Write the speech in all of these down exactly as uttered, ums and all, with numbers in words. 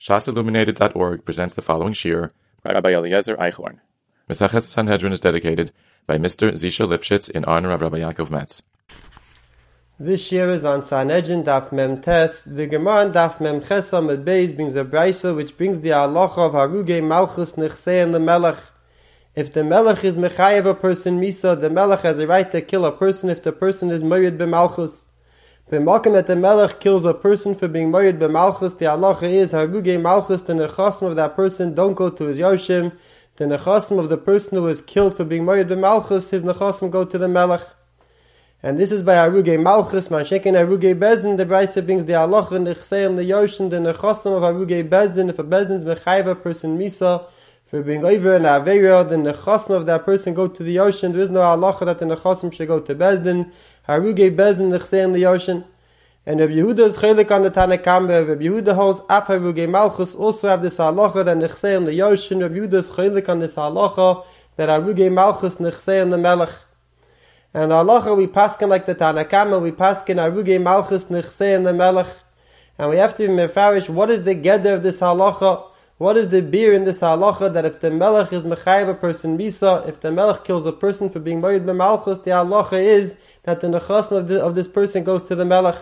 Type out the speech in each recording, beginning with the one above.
Shas Illuminated dot org presents the following shir by Rabbi Eliezer Eichhorn. Mesachet Sanhedrin is dedicated by Mister Zisha Lipschitz in honor of Rabbi Yaakov Metz. This shir is on Sanhedrin Daf Mem Tes. The Gemara on Daf Mem Chesam at Beis brings a brisa which brings the halacha of Harugei Malchus Nechsei and the Melech. If the Melech is mechayev a person misa, the Melech has a right to kill a person if the person is moyed b'malchus. B'makom that the Melech kills a person for being moyed b'malchus, the halacha is Harugei Malchus, the nechasim of that person don't go to his yoshim. The nechasim of the person who was killed for being moyed b'malchus, his nechasim go to the Melech. And this is by Harugei Malchus, Mashekin Harugei Bezdin. The brisa brings the halacha and the chsei and the yoshim, the nechasim of Harugei Bezdin. If a Bezdin is mechayev a person misa for being over an aveira, then the nechasim of that person go to the ocean. There is no halacha that the nechasim should go to Bezdin. Harugei Bezdin nechsei in the ocean. And Rabbi Yehuda is chelik on the Tanakama. Rabbi Yehuda holds af Harugei Malchus also have this halacha that nechsei in the ocean. Rabbi Yehuda is chelik on this halacha that Harugei Malchus nechsei in the Melech. And the halacha we paskin like the Tanakama, we paskin Harugei Malchus nechsei in the Melech. And we have to be mefarish, what is the gedder of this halacha? What is the beer in this halacha that if the Melech is mechayev a person misa, if the Melech kills a person for being moyed b'malchus, the halacha is that the nechasim of, of this person goes to the Melech.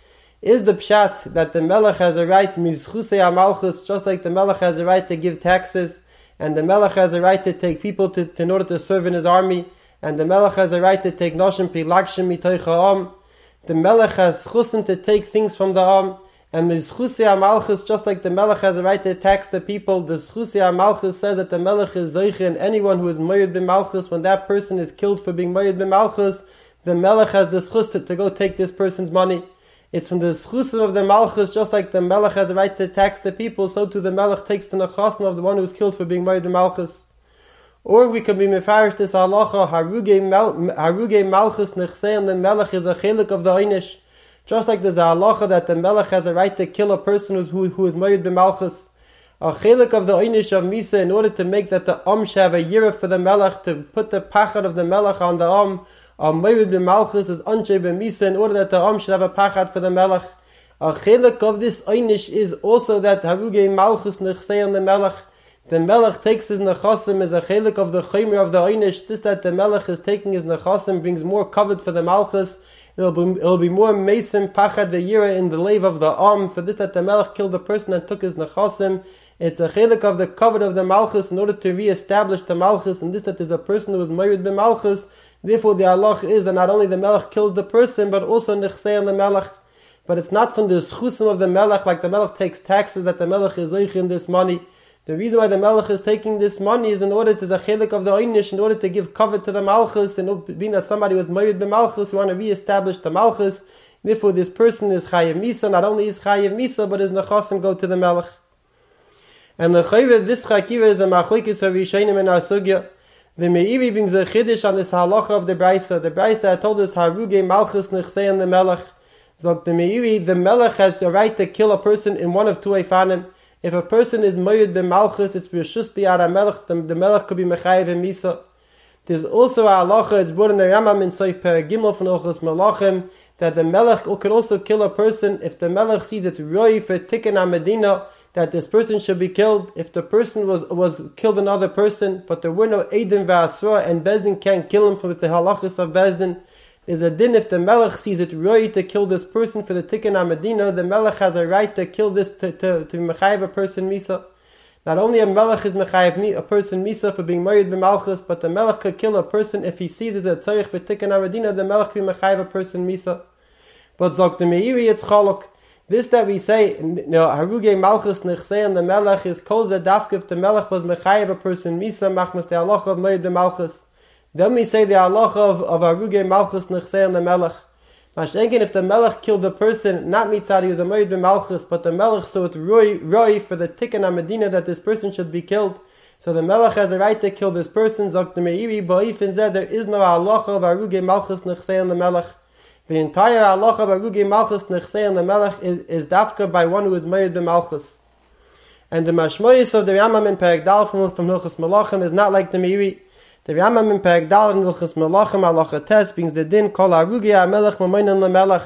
Is the pshat that the Melech has a right mizchusei ha-malchus, just like the Melech has a right to give taxes, and the Melech has a right to take people to, to in order to serve in his army, and the Melech has a right to take noshim pilagshim mitoich ha'am. The Melech has chusim to take things from the am. And mizchusei ha-malchus, just like the Melech has a right to tax the people, the zchusei ha-malchus says that the Melech is zoiche, and anyone who is moyed b'malchus, when that person is killed for being moyed b'malchus, the Melech has the zchus to, to go take this person's money. It's from the zchusim of the malchus, just like the Melech has a right to tax the people, so too the Melech takes the nechasim of the one who was killed for being moyed b'malchus. Or we could be mefarish this halacha, Harugei mal, Harugei Malchus nechsei, and the Melech is a chelik of the einish. Just like there's a halacha that the Melech has a right to kill a person who, who is moyed b'malchus. A chelik of the einish of Misa, in order to make that the Am should have a yirah for the Melech, to put the pachad of the Melech on the Am, a moyed b'malchus is anshe b'Misa, in order that the Am should have a pachad for the Melech. A chelik of this einish is also that Harugei Malchus nechsei on the Melech. The Melech takes his nechasim as a chelik of the chaymer of the einish. This that the Melech is taking his nechasim brings more covet for the Malchus. It'll be, it'll be more mesim pachad ve'yira in the lave of the arm. For this that the Melech killed the person and took his nechasim. It's a chelik of the covet of the Malchus in order to re-establish the Malchus. And this that is a person who was married by Malchus. Therefore the halach is that not only the Melech kills the person, but also nechsei on the Melech. But it's not from the schusim of the Melech, like the Melech takes taxes, that the Melech is zoich in this money. The reason why the Melech is taking this money is in order to the chelik of the einish, in order to give covet to the Malchus, and being that somebody was married by Malchus, we want to re-establish the Malchus. Therefore, this person is chayev misa. Not only is chayev misa, but his nechasim go to the Melech. And the chayve, this chakiva is the machlekes of Yishayim and Asugya. The Meiri brings a chiddush on this halacha of the brisa. The brisa that told us Harugei Malchus nechsei and the Melech. So the Meiri, the Melech has a right to kill a person in one of two efanim. If a person is moyed b'malchus, it's b'shus b'yad ha-melech, the, the Melech could be mechayev in misa. There's also a halacha, it's brought in the Rambam in Soif Peragimel from Ochos Malachim, that the Melech could also kill a person if the Melech sees it's roi for tikkun ha-medina, that this person should be killed. If the person was was killed another person, but there were no Eidim v'asra, and Bezdin can't kill him for the halachas of Bezdin, there's a din if the Melech sees it roi to kill this person for the tikkun ha-medina, the Melech has a right to kill this, to, to, to mechayev a person misa. Not only a Melech is mechayev a person misa for being married b'malchus, but the Melech could kill a person if he sees it a tzarich for tikkun ha-medina, the Melech can mechayev a person misa. But zok the Meiri, it's chaluk. This that we say, you know, Harugei Malchus nechsei and the Melech is kol ze dafka if the Melech was mechayev a person misa, machmas the halacha of married b'malchus. Then we say the halacha of, of Harugei Malchus nechsei and the Melech. Mashenkin, if the Melech killed the person, not mitzad, he was a married b'malchus, but the Melech so it roi, roi for the tikkun ha-medina that this person should be killed. So the Melech has a right to kill this person. Zok the Meiri, ba'if in zeh, there is no halacha of Harugei Malchus nechsei and the Melech. The entire halacha of Harugei Malchus nechsei and the Melech is, is dafka by one who is married b'malchus. And the mashmoyis of the Rambam in Perek Dal from, from Hilchos Malachim is not like the Meiri. The Rambam in Perek Dal in Hilchos Malachim halacha tes brings the din kol Harugei ha-melech mamoinen le-melech.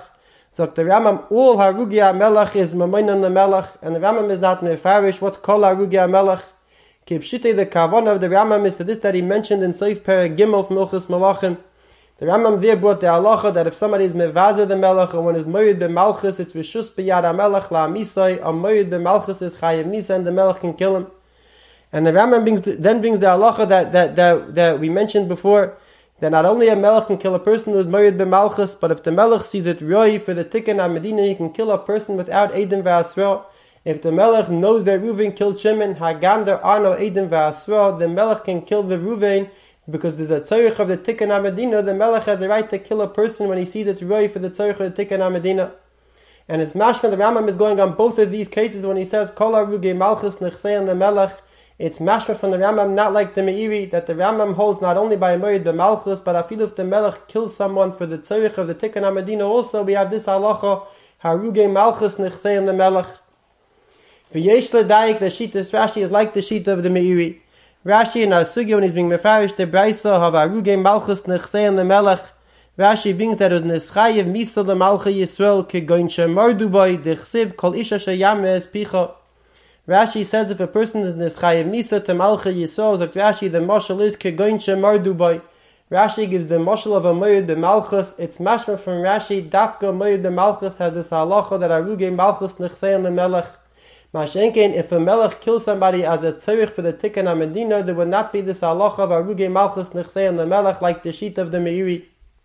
Sagt der Rambam, all Harugi HaMelech is Mamoinan HaMelech, and the Rambam is not Mefarish. What's Kol Harugi HaMelech? Kipshite, the Kavanah of the Rambam is to this that he mentioned in Seif Perek Gimel from Milchus Malachim. The Rambam there brought the halacha that if somebody is Mevaze the Melech, or when is Moed B'Malchus, it's Rishus B'Yad HaMelech LaMisai, or Moed B'Malchus is Chayav Misa, and the Melech can kill him. And the Rambam brings the, then brings the halacha that, that, that, that we mentioned before, that not only a melech can kill a person who is married b'malchus, but if the melech sees it roi for the tikkun HaMedina, he can kill a person without Eidim v'Asra. If the melech knows that Reuven killed Shimon, hagan there are no Eidim v'Asra, the melech can kill the Reuven, because there's a tzorich of the tikkun HaMedina, the melech has the right to kill a person when he sees it's roi for the tzorich of the tikkun HaMedina. And it's mashma, the Rambam is going on both of these cases when he says, Kol Harugi Malchus Nechsein the melech. It's mashma from the Rambam, not like the Meiri, that the Rambam holds not only by a Moed B'Malchus, but afil if the Melech kills someone for the tzorich of the Tikkun HaMedina, also we have this halacha, Haruge Malchus Nechseim the Melech. V'yesh l'dayik, the Shitas Rashi is like the Shita of the Meiri. Rashi in our Sugya, when he's being mefarish, the Braisa of Haruge Malchus Nechseim the Melech, Rashi brings that it was Neschayev Misa the Malcha Yisrael, Kegoin Shemardu Boi, Dechsiv Kol Isha Sheyame Es Picha. Rashi says if a person is Neschayev Misa to Malcha Yisrael, like Rashi, the Moshel is Kegoin Shemardu Boi. Rashi gives the Moshel of a Moed B'Malchus. It's mashma from Rashi, Dafka Moed B'Malchus has this halacha that Haruge Malchus Nechsein the Melech. Mashenkein, if a Melech kills somebody as a tzorich for the Tikkun HaMedina, there would not be this halacha of Haruge Malchus Nechsein the Melech like the sheet of the Meiri.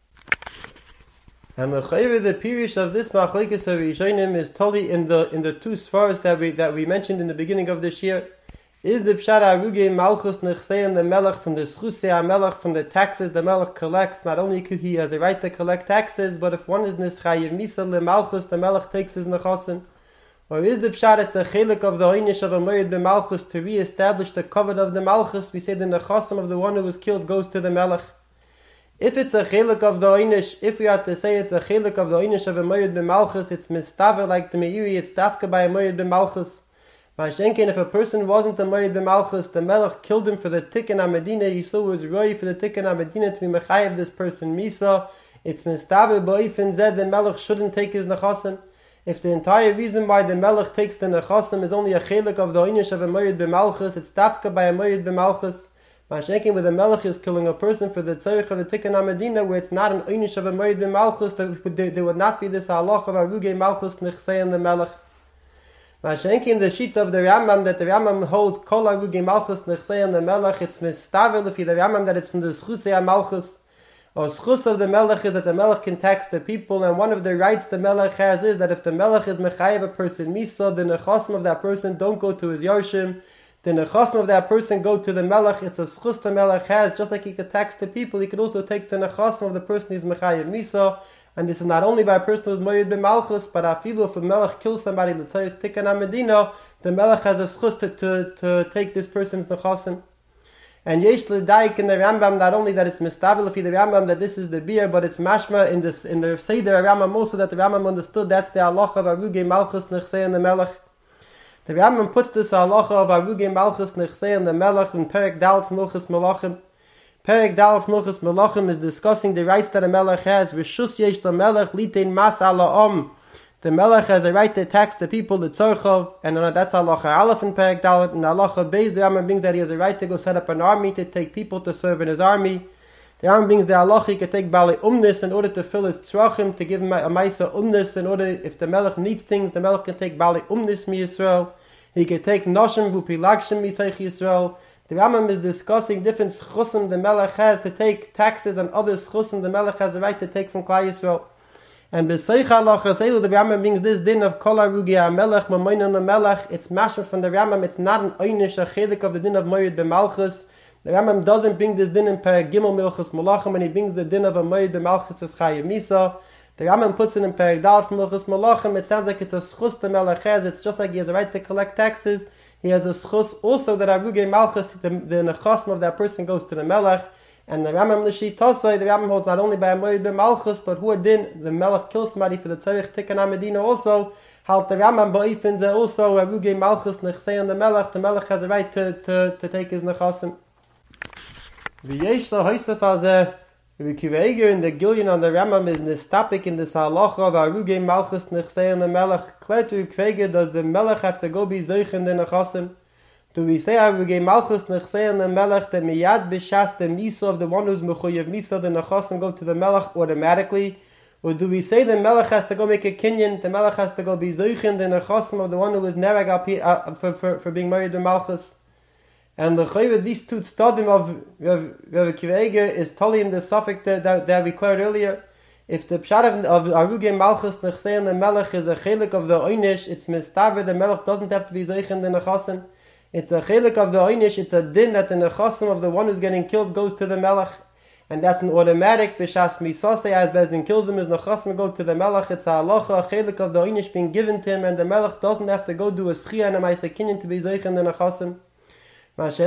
And the chayre, the pirish of this machlekes of Rishonim is totally in the in the two svaros that we that we mentioned in the beginning of this year. Is the pshat Haruge Malchus Nechsein the Melech from the schusei HaMelech, from the taxes the Melech collects? Not only could he has a right to collect taxes, but if one is Neschayev Misa le Malchus, the Melech takes his nechasim. Or is the pshat it's a chelik of the oynish of a Moed B'Malchus to re-establish the covet of the Malchus? We say the nechasim of the one who was killed goes to the Melech. If it's a chelik of the oynish, if we have to say it's a chelik of the oynish of a Moed B'Malchus, it's mistaver like the Meiri, it's dafka by a Moed B'Malchus. Mashenkin, if a person wasn't a Moed B'Malchus, the Melech killed him for the Tikkun HaMedina, he saw it was roi for the Tikkun HaMedina to be mechayev this person Misa, it's mistaver ba'ifin zed, the Melech shouldn't take his nechasim. If the entire reason why the Melech takes the nechasim is only a chelik of the oynish of a Moed B'Malchus, it's dafka by a Moed B'Malchus. Mashenkin, where the Melech is killing a person for the tzorich of the Tikkun HaMedina, where it's not an oynish of a Moed B'Malchus, there, there would not be this halacha of Haruge Malchus Nechsein the Melech. Mashenkin, the sheet of the Rambam, that the Rambam holds Kol Haruge Malchus Nechsein the Melech, it's mistavel if the Rambam that it's from the schusei HaMalchus. Or schus of the Melech is that the Melech can tax the people, and one of the rights the Melech has is that if the Melech is mechayev a person Misa, the nechasim of that person don't go to his Yarshim. The nechasim of that person go to the Melech. It's a schus the Melech has, just like he could tax the people, he could also take the nechasim of the person who's mechayev Misa. And this is not only by a person who's Moed B'Malchus, but afilu if a Melech kills somebody, the tzorich Tikkun HaMedina, the Melech has a schus to, to, to take this person's nechasim. And yesh l'daik in the Rambam, not only that it's mistavel if the Rambam that this is the beer, but it's mashma in this in the Seder Rambam also that the Rambam understood that's the halacha of Haruge Malchus Nechsein the Melech. The Rambam puts this halacha of Haruge Malchus Nechsein the Melech in Perek Dalet Milchus Malachim. Perek Dalet Milchus Malachim is discussing the rights that a Melech has. Rishus yesh l'melech litein mas ala om. The Melech has a right to tax the people, the tzorchov, and uh, that's halacha aleph in Perek Dalet. And halacha beis, the Rambam brings that he has a right to go set up an army to take people to serve in his army. The Rambam brings the halacha he can take bali umnis in order to fill his tzrachim, to give him a maisa umnis in order, if the Melech needs things, the Melech can take bali umnis mi Yisrael. He can take noshim v'pilagshim mi Seich Yisrael. The Rambam is discussing different schusim the Melech has to take taxes, and other schusim the Melech has a right to take from Klal Yisrael. And b'seich halachas elu, the Rambam brings this din of Kol Haruge HaMelech Mamoinan HaMelech. It's mashma from the Rambam. It's not an oynish a chelik of the din of Moed B'Malchus. The Rambam doesn't bring this din in Perek Gimel Milchus Malachim, and he brings the din of a Moed B'Malchus as Chayev Misa. The Rambam puts it in Perek Dalet Milchus Malachim. It sounds like it's a schus the Melech has. It's just like he has a right to collect taxes. He has a schus also that Haruge Malchus, the, the nechasim of that person goes to the Melech. And the Rambam l'shit tosai, the Rambam holds not only by a Moed B'Malchus, but who din the Melech kills somebody for the tzorich Tikkun HaMedina also. Halt the Rambam ba'ifin ze also Haruge Malchus Nechsein the Melech. The Melech has a right to, to, to take his nechasim. V'yesh lo hoysef al zeh Rabbi Akiva Eiger in the Gilyon on the Rambam is nistapik in the halacha of Arugei Malchus Nechsein the Melech. Clear to Rabbi Akiva Eiger, does the Melech have to go be Zeichen the Nechasim? Do we say Arugei Malchus Nechsein the Melech, the miyad b'shas the Misa of the one who's Mechuyev Misa, the Nechasim go to the Melech automatically? Or do we say the Melech has to go make a kinyan, the Melech has to go be Zeichen the Nechasim of the one who was Nerag uh, for, for, for being married to Malchus? And the Chayv, these two studim of Rav Akiva Eiger is totally in the suffix that, that, that we cleared earlier. If the pshat of, of Arugei Malchus Nechsein the Melech is a chelik of the Oynish, it's mistaver, the Melech doesn't have to be Zeichen the Nechasim. It's a chelik of the Oynish, it's a din that the Nechasim of the one who's getting killed goes to the Melech. And that's an automatic, b'shas misasei, as Bezdin kills him, is Nechasim go to the Melech. It's a halacha, a chelik of the Oynish being given to him, and the Melech doesn't have to go do a schia and a ma'aseh kinyan to be Zeichen the Nechasim. That the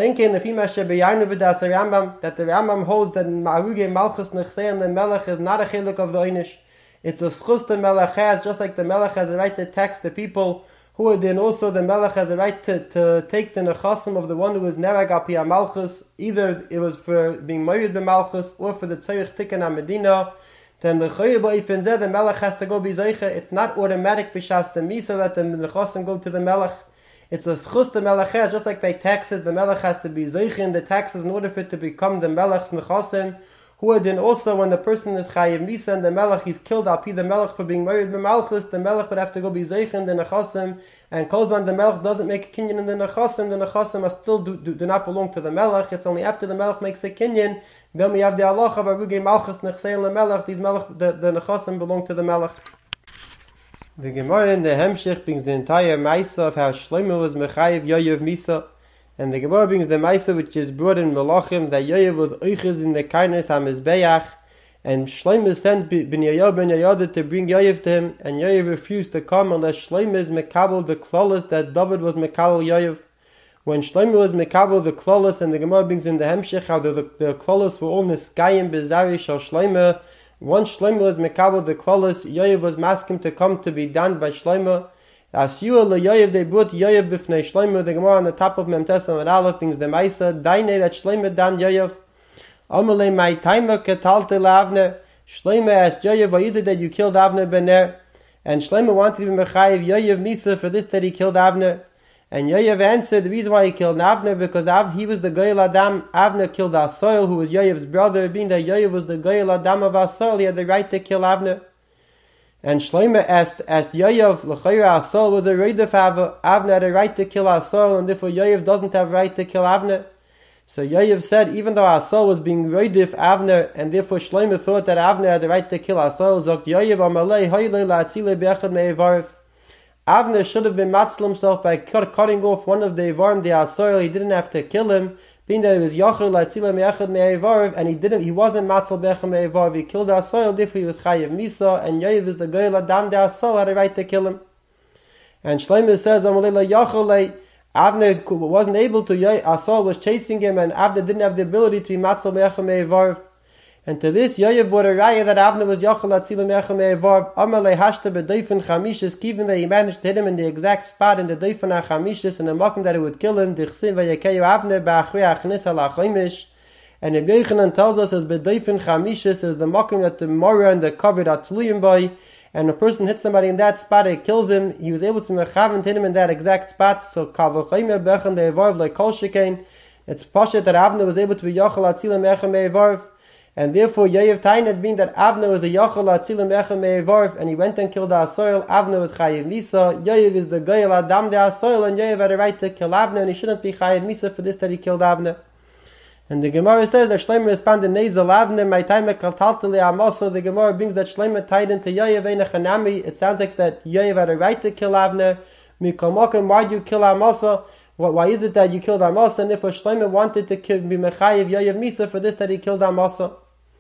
Rambam holds that Arugei Malchus Nechsein the Melech is not a chiluk of the Oynish. It's a schus the Melech has, just like the Melech has a right to tax the people, who are then also the Melech has a right to, to take the Nechasim of the one who is Nerag al Pi HaMalchus, either it was for being married by Malchus or for the Tzorich Tikkun HaMedina. Then the Chayyib Ba'ifin Zeh, the Melech has to go be Zeicha. It's not automatic b'shas the Misa that the Nechasim go to the Melech. It's a schus the Melech has, just like by taxes, the Melech has to be Zeichin, the taxes in order for it to become the Melech's Nechasim, who are then also when the person is Chayiv Misa and the Melech is killed, Al Pi the Melech for being married by Malchus, the Melech would have to go be Zeichin, the Nechasim, and Kozman the Melech doesn't make a kinyan in the Nechasim, the Nechasim are still do, do, do not belong to the Melech. It's only after the Melech makes a kinyan, then we have the Allah of Arugei Malchus Nechsein the Melech, these Melech, the, the Nechasim belong to the Melech. The Gemara in the Hemshech brings the entire Maisa of how Shlomo was Mechayev Yoyev Misa, and the Gemara brings the Maisa which is brought in Melachim that Yoyev was Oiches in the kindness HaMizbeach, and Shlomo sent Ben Yoyev Ben Yoyev to bring Yoyev to him, and Yoyev refused to come unless Shlomo is Mekabel the Klolos that David was Mekabel Yoyev. When Shlomo was Mekabel the Klolos, and the Gemara brings in the Hemshech how the, the, the Klolos were all Niskayim Bezari Shal Shlomo. Once Shlomo was Mekabel the Klolos, Yoyev was masking to come to be done by Shlomo. As you le Yoyev, they brought Yoyev b'fnei Shlomo. The Gemara on the top of Memtes and Aleph brings the Maisa, Daine that Shlomo dan Yoyev. Amalei my timer ketalte Avner. Shlomo asked Yoyev, why is it that you killed Avner ben Ner? And Shlomo wanted to be Mechayev Yoyev Misa for this that he killed Avner. And Yoyev answered the reason why he killed Avner because Av, he was the Goyel Adam. Avner killed Asoil, who was Yoyev's brother. Being that Yoyev was the Goyel Adam of Asoil, he had the right to kill Avner. And Shlomo asked, asked Yoyev, L'chayra Asoil was a Reidef Avner. Avner had a right to kill Asoil, and therefore Yoyev doesn't have a right to kill Avner. So Yoyev said, even though Asoil was being Reidef Avner, and therefore Shlomo thought that Avner had the right to kill Asoil, Zogt Yoyev Amalei Hoyle La'atzile Be'echad Me'evarif. Avner should have been matzl himself by cut, cutting off one of the Evarim, the Asoil. He didn't have to kill him, being that it was Yachel Latzila Me'echad Me'evarv, and he didn't. He wasn't matzl Be'echad Me'evarv. He killed the Asoil, therefore he was Chayev Misa, and Yoyev is the Goyel Adam. The Asoil had a right to kill him. And Shlomo says, Amalei Yachel Avner wasn't able to. Asoil was chasing him, and Avner didn't have the ability to be matzl Be'echad Me'evarv. And to this, Yoyev brought a raya that Avner was Yachal Atzila Me'echad Me'evarv. Amalei hashta b'doifin chamishis, given that he managed to hit him in the exact spot in the doifin ha-chamishis, in the makom that it would kill him. Dichsin vayekeyu Avner ba'achrei achnis al-achimish. And Rabbi Yochanan tells us as b'doifin chamishis is the makom that the morah and the covered are tluyim by. And a person hits somebody in that spot, it kills him. He was able to mechaven hit him in that exact spot. So kavachayim be'echad me'evarv like kol shekain. It's pashat that Avner was able to be Yachal Atzila Me'echad Me'evarv. And therefore, Yoyev Tainet, being that Avner was a Yachal Atzila Me'echad Me'evarv, and he went and killed the Asoil, Avner was Chayev Misa. Yoyev is the Goyel Adam the Asoil, and Yoyev had a right to kill Avner, and he shouldn't be Chayev Misa for this that he killed Avner. And the Gemara says that Shlomo responded, Nezel Avner, my time kaltaltali amaso. The Gemara brings that Shlomo tied into Yoyev Einachanami. It sounds like that Yoyev had a right to kill Avner. Mikomokim, why do you kill Amasa? Why is it that you killed Amasa? And if Shlomo wanted to kill, be Mechayev Yoyev Misa for this that he killed Amasa.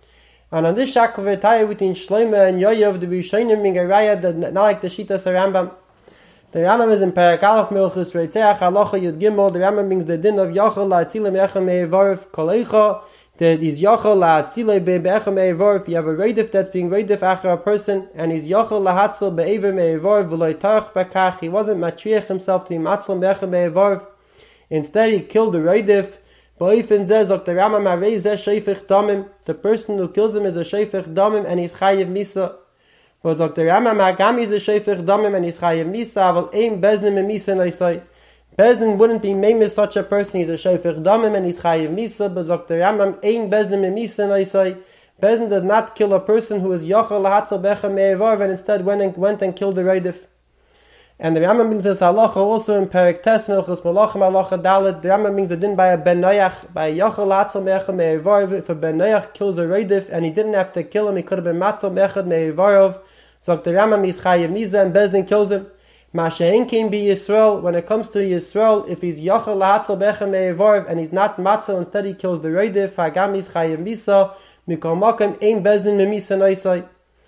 And on this shackle v'tayah between Shlomo and Yoyev, the Rishonim being a raya that not like the Shitas Rambam. The Rambam is in Perek Aleph Milchus Reitzeach Halacha Yud Gimel. The Rambam brings the din of Yachal La'atzile Me'echad Me'evarv Koleicha. That is Yachal La'atzile Be'echad Me'evarv. You have a reidif that's being reidif after a person, and he's Yachal La'atzil Be'ever Me'evarv V'loi Tarach Bakach. He wasn't matriach himself to be Matzil Be'echad Me'evarv. Instead, he killed the reidif. Ba'ofen zeh sagt der Rambam Arei zeh sheifich damim. The person who kills him is a sheifich damim and he's chayiv misa. But sagt der Rambam Agam is a sheifich damim and he's chayiv misa. Aval ein beznim me misa noisai. Bezdin wouldn't be made such a person. He's a sheifich damim and he's chayiv misa. But sagt der Rambam ein beznim me misa noisai. Bezdin does not kill a person who is yochel lahatzel becha me'evar and instead went and went and killed the reidif. And the Rambam brings this halacha also in Perek Tes Milchus Malachim halacha Dalet. The Rambam brings the din by a ben noyach, by a yochel lahatzel becha me'evar. If a ben noyach kills a reidif and he didn't have to kill him, he could have been matzel becha me'evarov. So the Rambam is chayiv misa and Bezdin kills him. Mashein came be Yisrael. When it comes to Yisrael, if he's yochel lahatzel becha me'evarov and he's not matzel, instead he kills the reidif, hagam is chayiv misa. Mikol Makom ein bezdin memisa noisai.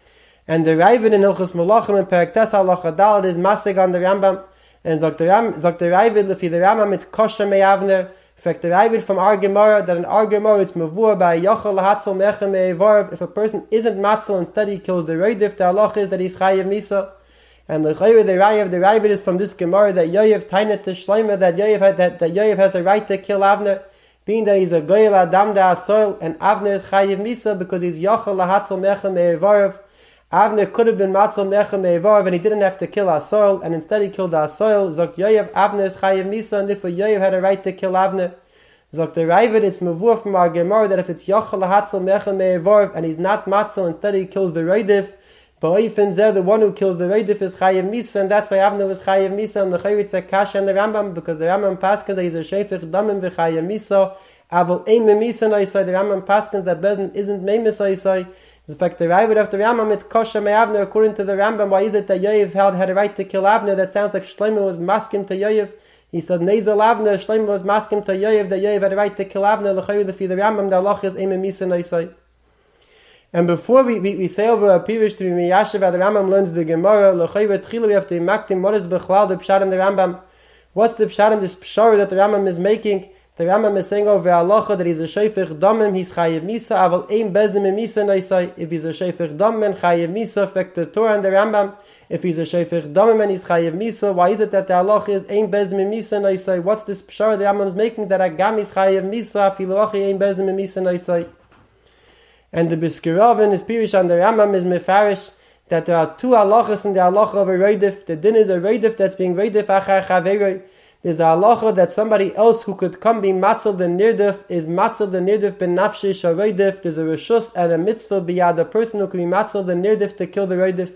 And the Ravid in Hilchos Malachim and Perek Tes halacha Dalet is masig on the Rambam. And sagt the Ram, sagt the Ravid, if the Rambam it's kosher me'avner. Fact the Ravid from our Gemara that in our Gemara it's mavur by yochel lahatzel mecha me'evarv. If a person isn't matzel instead he kills the reidif, the halacha is that he's chayiv misa. And the Chayyid, the Ravid, the Ravid is from this Gemara that Yoyev tainet to shleima that Yoyev had that that Yoyev has a right to kill Avner. Being that he's a goyel adam da asoil, and Avner is chayiv misa because he's yochel lahatzel mecha me'evarv. Avner could have been matzel mecha me'evarv and he didn't have to kill asoil, and instead he killed asoil. Zok Yoyev, Avner is chayiv misa, and therefore Yoyev had a right to kill Avner. Zok the Ravid, it's mavur from our Gemara that if it's yochel lahatzel mecha me'evarv and he's not matzel, instead he kills the reidif. Ba'ofen zeh, the one who kills the reidif is chayiv misa, and that's why Avner was chayiv misa, and the Chayyid said kasha and the Rambam, because the Rambam paskin that he's a sheifich damim v'chayiv misa, aval ein memisa noisai, the Rambam paskin that Bezdin isn't memis noisai. In fact, the Ravid of the Rambam, it's kosher me'avner, according to the Rambam. Why is it that Yoyev held had a right to kill Avner? That sounds like Shlomo was maskim to Yoyev. He said Nezel Avner, Shlomo was maskim to Yoyev, that Yoyev had a right to kill Avner. The Chayyid of the Rambam, the halacha is ein memisa noisai. And before we, we, we say over a pirish to be miyashiv, the Rambam learns the Gemara, l'chayvet tchila, we have to imaktim, what is b'chlal the pshat in the Rambam? What's the pshat in this pshara that the Rambam is making? The Rambam is saying over halacha that he's a sheifich damim, he's chayiv misa, aval ein bezdin memisa noisai. If he's a sheifich damim and chayiv misa, affect the Torah and the Rambam. If he's a sheifich damim and he's chayiv misa, why is it that the halacha is ein bezdin memisa noisai? What's this pshara the Rambam is making that agam is chayiv misa, afilu ein bezdin memisa noisai? And the Biskirov in his Pirish and the Rambam is mefarish that there are two halachas in the halacha of a reidif. The din is a reidif that's being reidif achar chaveroi. There's the halacha that somebody else who could come be matzel the nirdif is matzel the nirdif ben nafshi shareidif. There's a reshus and a mitzvah biyad a person who can be matzel the nirdif to kill the reidif.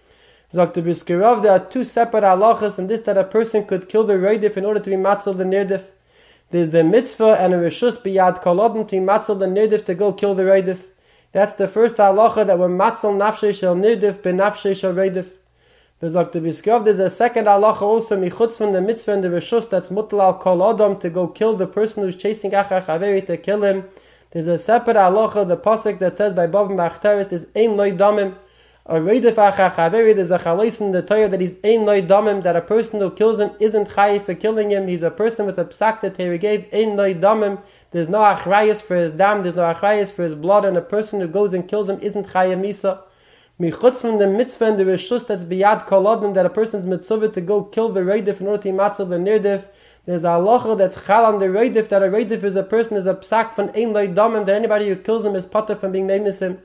Zok the Biskirov, there are two separate halachas in this that a person could kill the reidif in order to be matzel the nirdif. There's the mitzvah and a reshus biyad kolodim to be matzel the nirdif to go kill the reidif. That's the first halacha that when matzel nafshei shel nirdif ben nafshei shel reidif. But the Biskirov, there's a second halacha also michutz from the mitzvah and the reshus that's mutal al kol adam to go kill the person who's chasing achar chaveri to kill him. There's a separate halacha, the pasuk that says by Bava Machteres, there's ein loy damim. A reidif achar chaveri, there's a chalais in the Torah that he's ein loy damim, that a person who kills him isn't chayiv for killing him. He's a person with a psak that he gave ein loy damim. There's no achrayas for his dam, there's no achrayas for his blood, and a person who goes and kills him isn't chayav misa. Michutz from the mitzvah and the reshus that's biyad kolodim, that a person's mitzvah to go kill the reidif in order to matzel the nirdif. There's a halacha that's chal on the reidif, that a reidif is a person, is a psak from ein loy damim, that anybody who kills him is potter from being meimisim.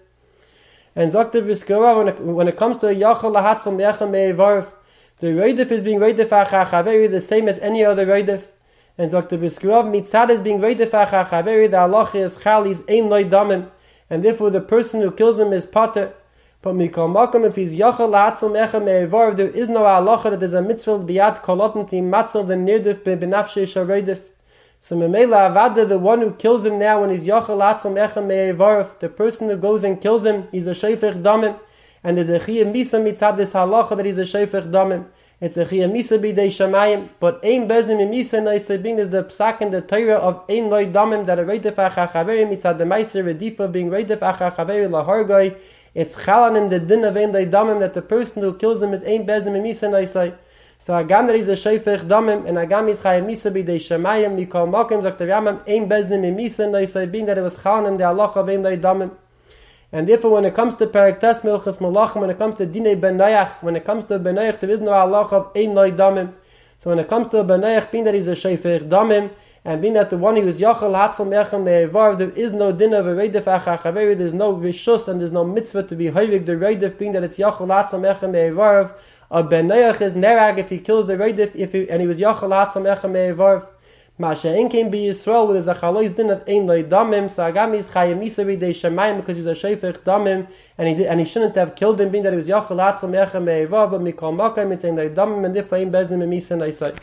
And Zokter Biskora, when it, when it comes to a yachal lahatzel me'echa me'evarv, the reidif is being reidif achar chaveri, the same as any other reidif. And Zokter Biskirov, mitzad is being reidif achar chaveri, the halacha is chal, he's ein loy damim, and therefore the person who kills him is potter. But mikol makom, if he's yachal lahatzel me'echa me'evarv, there is no halacha that there's a mitzvah biyad kolotim to matzel the nirdif benafshei shel reidif. So memela avada, the one who kills him now when he's yachal lahatzel me'echa me'evarv, the person who goes and kills him, he's a sheifich damim, and there's a chiyah misa mitzad this halacha that he's a sheifich damim. It's a chiyah misa b'dei shamayim, but ein bezdin misa noisai, being is the psak in the Torah of ein loy damim, that a reidif achar chaveri mitzad the meiser redifa being reidif achar chaveri lahargoi. It's chalan in the din of ein loy damim, that the person who kills him is ein bezdin misa noisai. So agam that he's a sheifich damim, and agam is chiyah misa b'dei shamayim, mikol makim zok the Rambam ein bezdin misa noisai, being that it was chalan in the halacha of ein loy damim. And therefore, when it comes to Perek Tes Milchus Malachim, when it comes to Dinei Ben Noach, when it comes to Ben Noach, there is no halacha of ein loy damim. So when it comes to Ben Noach, being that he's a sheifich damim, and being that the one who is Yachal Hatzal Mechem Me'evar, there is no din of a Reidif Achachaveri, there's no Rishus and there's no mitzvah to be Hayrik the Reidif, being that it's Yachal Hatzal Mechem Me'evar. A Ben Noach is Nerag if he kills the Reidif, if he, and he was Yachal Hatzal Mechem Me'evar. Masha came be Yisrael with his Achalois din of Ein Loi Damim, so Agami is Chayim Misa B'dei Shemayim because he's a Shefech Damim, and he did, and he shouldn't have killed him, being that he was Yachal Hatzal Mechem Me'evar, but Mikol Makam it's Ein Loi Damim, and therefore Ein Bezdin Misa Naisai.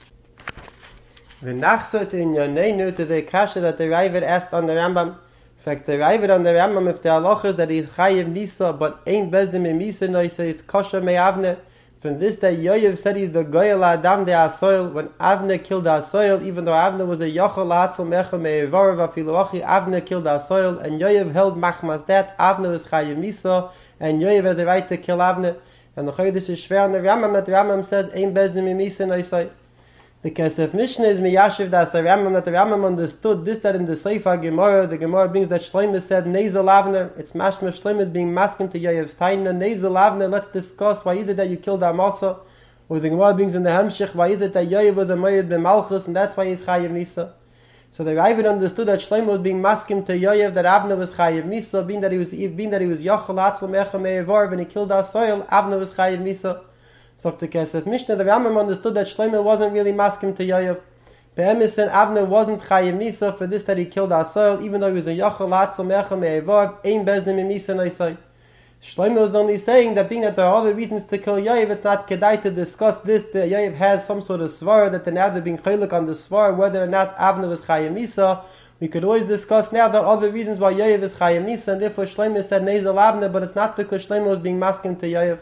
The nachzot in Yoneinu to the kasha that the Raivid asked on the Rambam. In fact, the Raivid on the Rambam, if the halach is that he's chayiv misa, but ain't bezdin in misa, no, he says kosher me Avner. From this that Yoyev said he's the goyel adam de Asoil, when Avner killed Asoil, even though Avner was a yochel atzel mecha me'evarev afilu achi, Avner killed Asoil, and Yoyev held machmas that Avner was chayiv misa, and Yoyev has a right to kill Avner. And the Chodesh is shver on the Rambam that the Rambam says ain't bezdin in misa, no, he says. The Kesef Mishnah is miyashiv that the Rambam that the Rambam understood this that in the Seifa Gemara the Gemara brings that Shlomo said Nezel Avner. It's mashma Shlomo is being masking to Yoyev's taina Nezel Avner. Let's discuss why is it that you killed Amasa. Or the Gemara brings in the Hamshich why is it that Yoyev was a Moyed b'Malchus and that's why he's Chayiv Misa. So the Raivid understood that Shlomo was being masking to Yoyev that Avner was Chayiv Misa, being that he was being that he was Yochel Atzel Mecha Me'evar when he killed Asoil, Avner was Chayiv Misa. So the Kesef Mishnah, the Rambam understood that Shlomo wasn't really masking to Yoyev. Be'emes and Avner wasn't Chayiv Misa for this that he killed Asoil, even though he was a Yachal Atzel Mecha Me'evar, Ein Bezdin Misa Noisai. Shlomo was only saying that being that there are other reasons to kill Yoyev, it's not kedai to discuss this, that Yoyev has some sort of svara, that they're now they're being chaylik on the svara, whether or not Avner was Chayiv Misa. We could always discuss now the other reasons why Yoyev is Chayiv Misa, and therefore Shlomo said Nezel Avner, but it's not because Shlomo was being masking to Yoyev.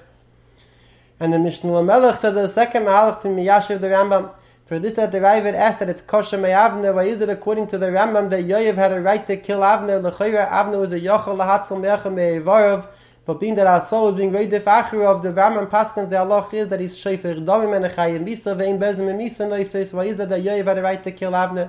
And the Mishnah Lamelech says a second mahalach to Miyashiv the Rambam. For this that the Raivid asked that it's kosher me Avner, why is it according to the Rambam that Yoyev had a right to kill Avner? L'chayra Avner was a yochel lahatzel mecha me'evarov, but being that Asol was being reidif achirov, the Rambam paskins the halach is that he's shefer domim and a chayiv misa ve'in bezim misa no yisveis. Why is it that Yoyev had a right to kill Avner?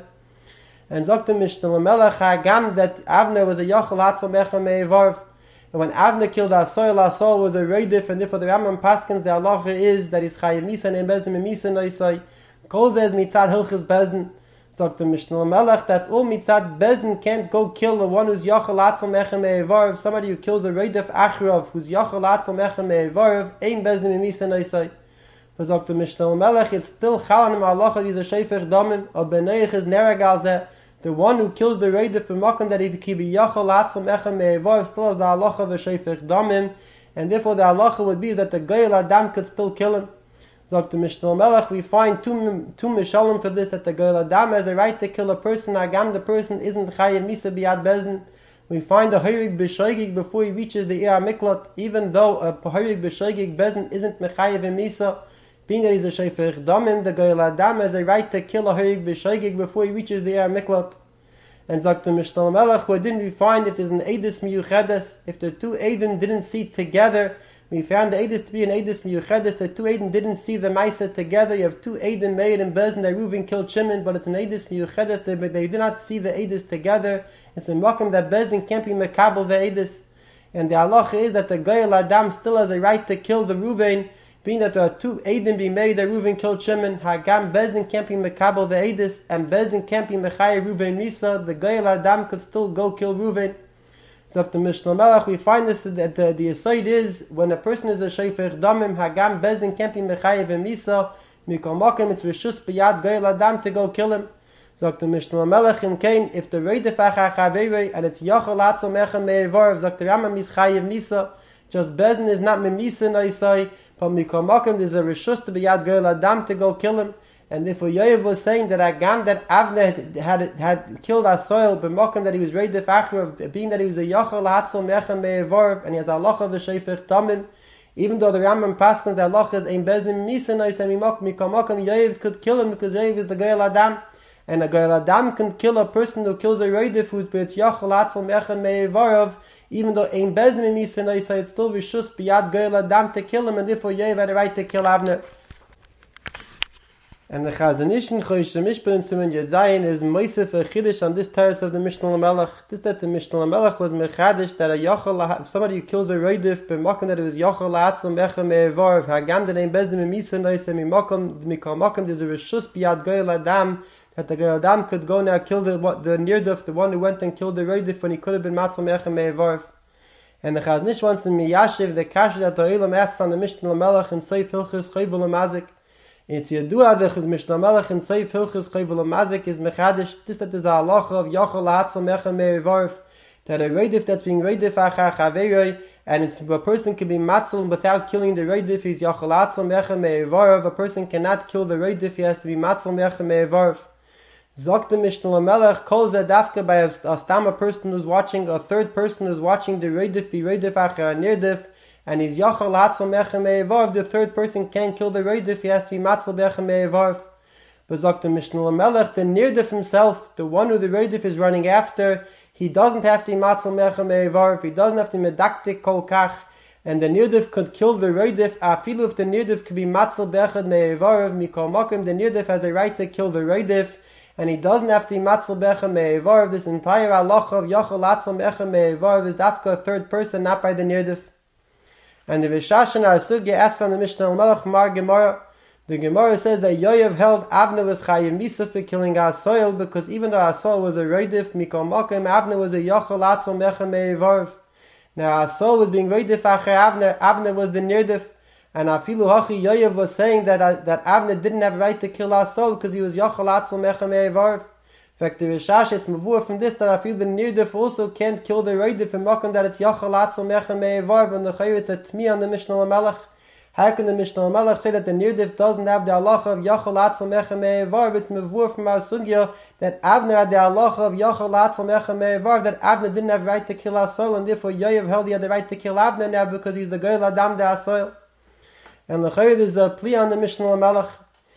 And Zok the Mishnah Lamelech hagam that Avner was a yochel lahatzel mecha me'evarov. And when Avner killed Asoil, Asoil was a reidif, and therefore the Rambam paskins the halacha is that he's chayiv misa and bezdim misa noisai. Kol zeh mitzad hilchis bezdin. Sagt the Mishnah Melech, that's all mitzad bezdin can't go kill the one who's yachal atzel mechem me'evarev. Somebody who kills a reidif achrov who's yachal atzel mechem me'evarev ein bezdim misa noisai. But sagt the Mishnah Melech, it's still chalan halacha he's a shefer damin or beneich is neragal zeh. The one who kills the reidif b'makom that he be yachal atzel mechem me'evarev still has the halacha of a shefer damin, and therefore the halacha would be that the goyel adam could still kill him. Sagt the Mishnah Melech, we find two two mishalim for this, that the goyel adam has a right to kill a person. Agam the person isn't chayiv misa biyad bezdin. We find a hayrig b'shoigig before he reaches the ir miklat, even though a hayrig b'shoigig bezdin isn't mechayiv in misa. Being that he's a shefer damim, the goyel adam has a right to kill a hayrig b'shoigig before he reaches the ir miklat. And Zok the Mishnah Melech, where didn't we find if there's an edis miyuchedes, if the two edin didn't see together? We found the edis to be an edis miyuchedes. The two edin didn't see the ma'isa together. You have two edin made in Bezdin that Reuven killed Shimon, but it's an edis miyuchedes. They, they did not see the edis together. It's a makom that Bezdin can't be mekabel the edis. And the halacha is that the goyel adam still has a right to kill the Reuven, being that there are two edin be made that Reuven killed Shimon. Hagam Bezdin can't be mekabel the edis, and Bezdin can't be mechayeh Reuven misa. The goyel adam could still go kill Reuven. So the Mishnah Melech, we find this that the, the aside is when a person is a shefer damim, Hagam Bezdin can't be mechayeh misa. Mikol makom it's rishus biyad goyel adam to go kill him. So the Mishnah Melech in Kain, if the reidif achachaveri and it's yachal atzel mechem me'evarev, so the Rambam is chayiv misa. Just Bezdin is not memisa noisai. But Mikol makom there's a rishus to biyad goyel adam to go kill him. And if Yoyev was saying that Agam that Avner had, had had killed Asoil b'makom that he was reidif achrav, being that he was a yachal hatzel mechem me'evarev and he has a halacha of the shefer tamim, even though the Rambam passed on the halacha is ein bezdim misa nois and Mikol makom Yoyev could kill him because Yoyev is the goyel adam, and a goyel adam can kill a person who kills a reidif who's it's yachal hatzel mechem me'evarev. Even though ein bezdim misa nois, it's still rishus biyad goyel adam to kill him, and therefore Yoyev had a right to kill Avner. And the Chazanishin Choysh Mishpah in Siman Yud Zayin is Moisef a Chiddush on this terrace of the Mishnah Lamelech. This that the Mishnah Lamelech was Mechadish that a Yochel, somebody who kills a Reidif, b'makom that it was Yochel La'atzom Mechem Me'evarev, Hagam that ein Bezdin Misa Nois and Mikol makom there's a Rishus Biyad Goyel Adam that the Geil Adam could go now kill the what, the Nirduf, the one who went and killed the Reidif when he could have been Matzal Mechem Me'evarv. And the Chaznish wants to miyashiv the kash that the Olam asks on the Mishnah Melech and Seif Hilchis Chayvul Mazik. It's Yadua the Mishnah Melech and Seif Hilchis Chayvul Mazik is mechadish. This that is the halacha of Yachal Hatzal Mechem Me'evarv, that a Reidif that's being Reidif Achar Chaveroi, and it's, a person can be matzal without killing the Reidif. He's Yachal Hatzal Mechem Me'evarv. A person cannot kill the Reidif. He has to be matzal Mechem Me'evarv. Zok the Mishnah Melech calls a dafka by a, a stam, a person who's watching, a third person who's watching the Reidif be Reidif Achar Nirdif, and he's Yachal Hatzal Mechem Me'evarv. The third person can't kill the Reidif. He has to be matzal Mechem Me'evarv. But Zok the Mishnah Melech, the Nirdif himself, the one who the Reidif is running after, he doesn't have to be matzal Mechem Me'evarv. He doesn't have to be medaktik kol kach. And the Nirdif could kill the Reidif. Afilu if the Nirdif could be matzal Bechad Me'evarv, mikol makim, the Nirdif has a right to kill the Reidif. And he doesn't have to be matzal bechem me'evarv. This entire halacha of yachal atzal bechem me'evarv is dafka a third person, not by the nirdif. And the Vishashan Arsugya asked from the Mishnah Melech Mar Gemara. The Gemara says that Yoav held Avner was chayim misa for killing Asoil, because even though Asoil was a reidif, mikol makim, Avner was a yachal atzal bechem me'evarv. Now Asoil was being reidif acher Avner. Avner was the nirdif. And Afilu Hachi Yoav was saying that uh, that Avner didn't have a right to kill Asol because he was Yachal Atzal Mechem Me'evarv. In fact, the Rishash, it's Mavur from this that Afilu the Nirdif also can't kill the Reidif and Mokum that it's Yachal Atzal Mechem Me'evarv, and the Chayr it's a Tmi on the Mishnah Melech. How can the Mishnah Melech say that the Nirdif doesn't have the halacha of Yachal Atzal Mechem Me'evarv? It's Mavur from our Sugya that Avner had the halacha of Yachal Atzal Mechem Me'evarv, that Avner didn't have a right to kill Asol, and therefore Yoav held he had the right to kill Avner now because he's the Geil Adam de Asol. And the Chayr is a plea on the Mishnah Melech.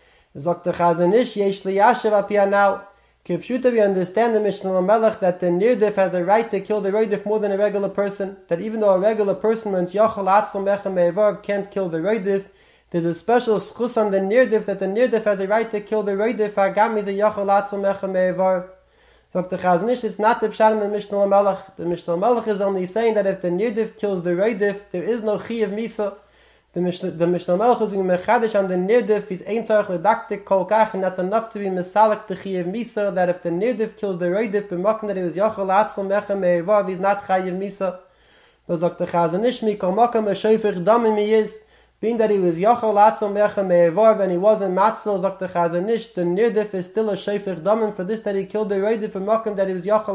Zok the Chazanish, yesh li yasher al pianal. Kipshuta, we understand the Mishnah Melech that the Nirdif has a right to kill the Reidif more than a regular person. That even though a regular person, when it's Yachal Atzal Mechem Me'evarv, can't kill the Reidif, there's a special schus on the Nirdif that the Nirdif has a right to kill the Reidif. Hagam is a Yachal Atzal Mechem Me'evarv. Zok the Chazanish, it's not the pshat in the Mishnah Melech. The Mishnah Melech is only saying that if the Nirdif kills the Reidif, there is no chi of misa. The Mishnah, the Mishnah Melech is being mechadish on the nirdif. He's ein tzarich ledaktik kol kach, and that's enough to be misalik to chiyev misa. That if the nirdif kills the reidif, b'makom that he was yachal atzal mechem me'evav, he's not chayev misa. But zok the Chazanish mikol makom a shofech damim he is, being that he was yachal atzal mechem me'evav and he wasn't matzal. Zok the Chazanish, the nirdif is still a shofech damim for this that he killed the reidif, b'makom that he was yachal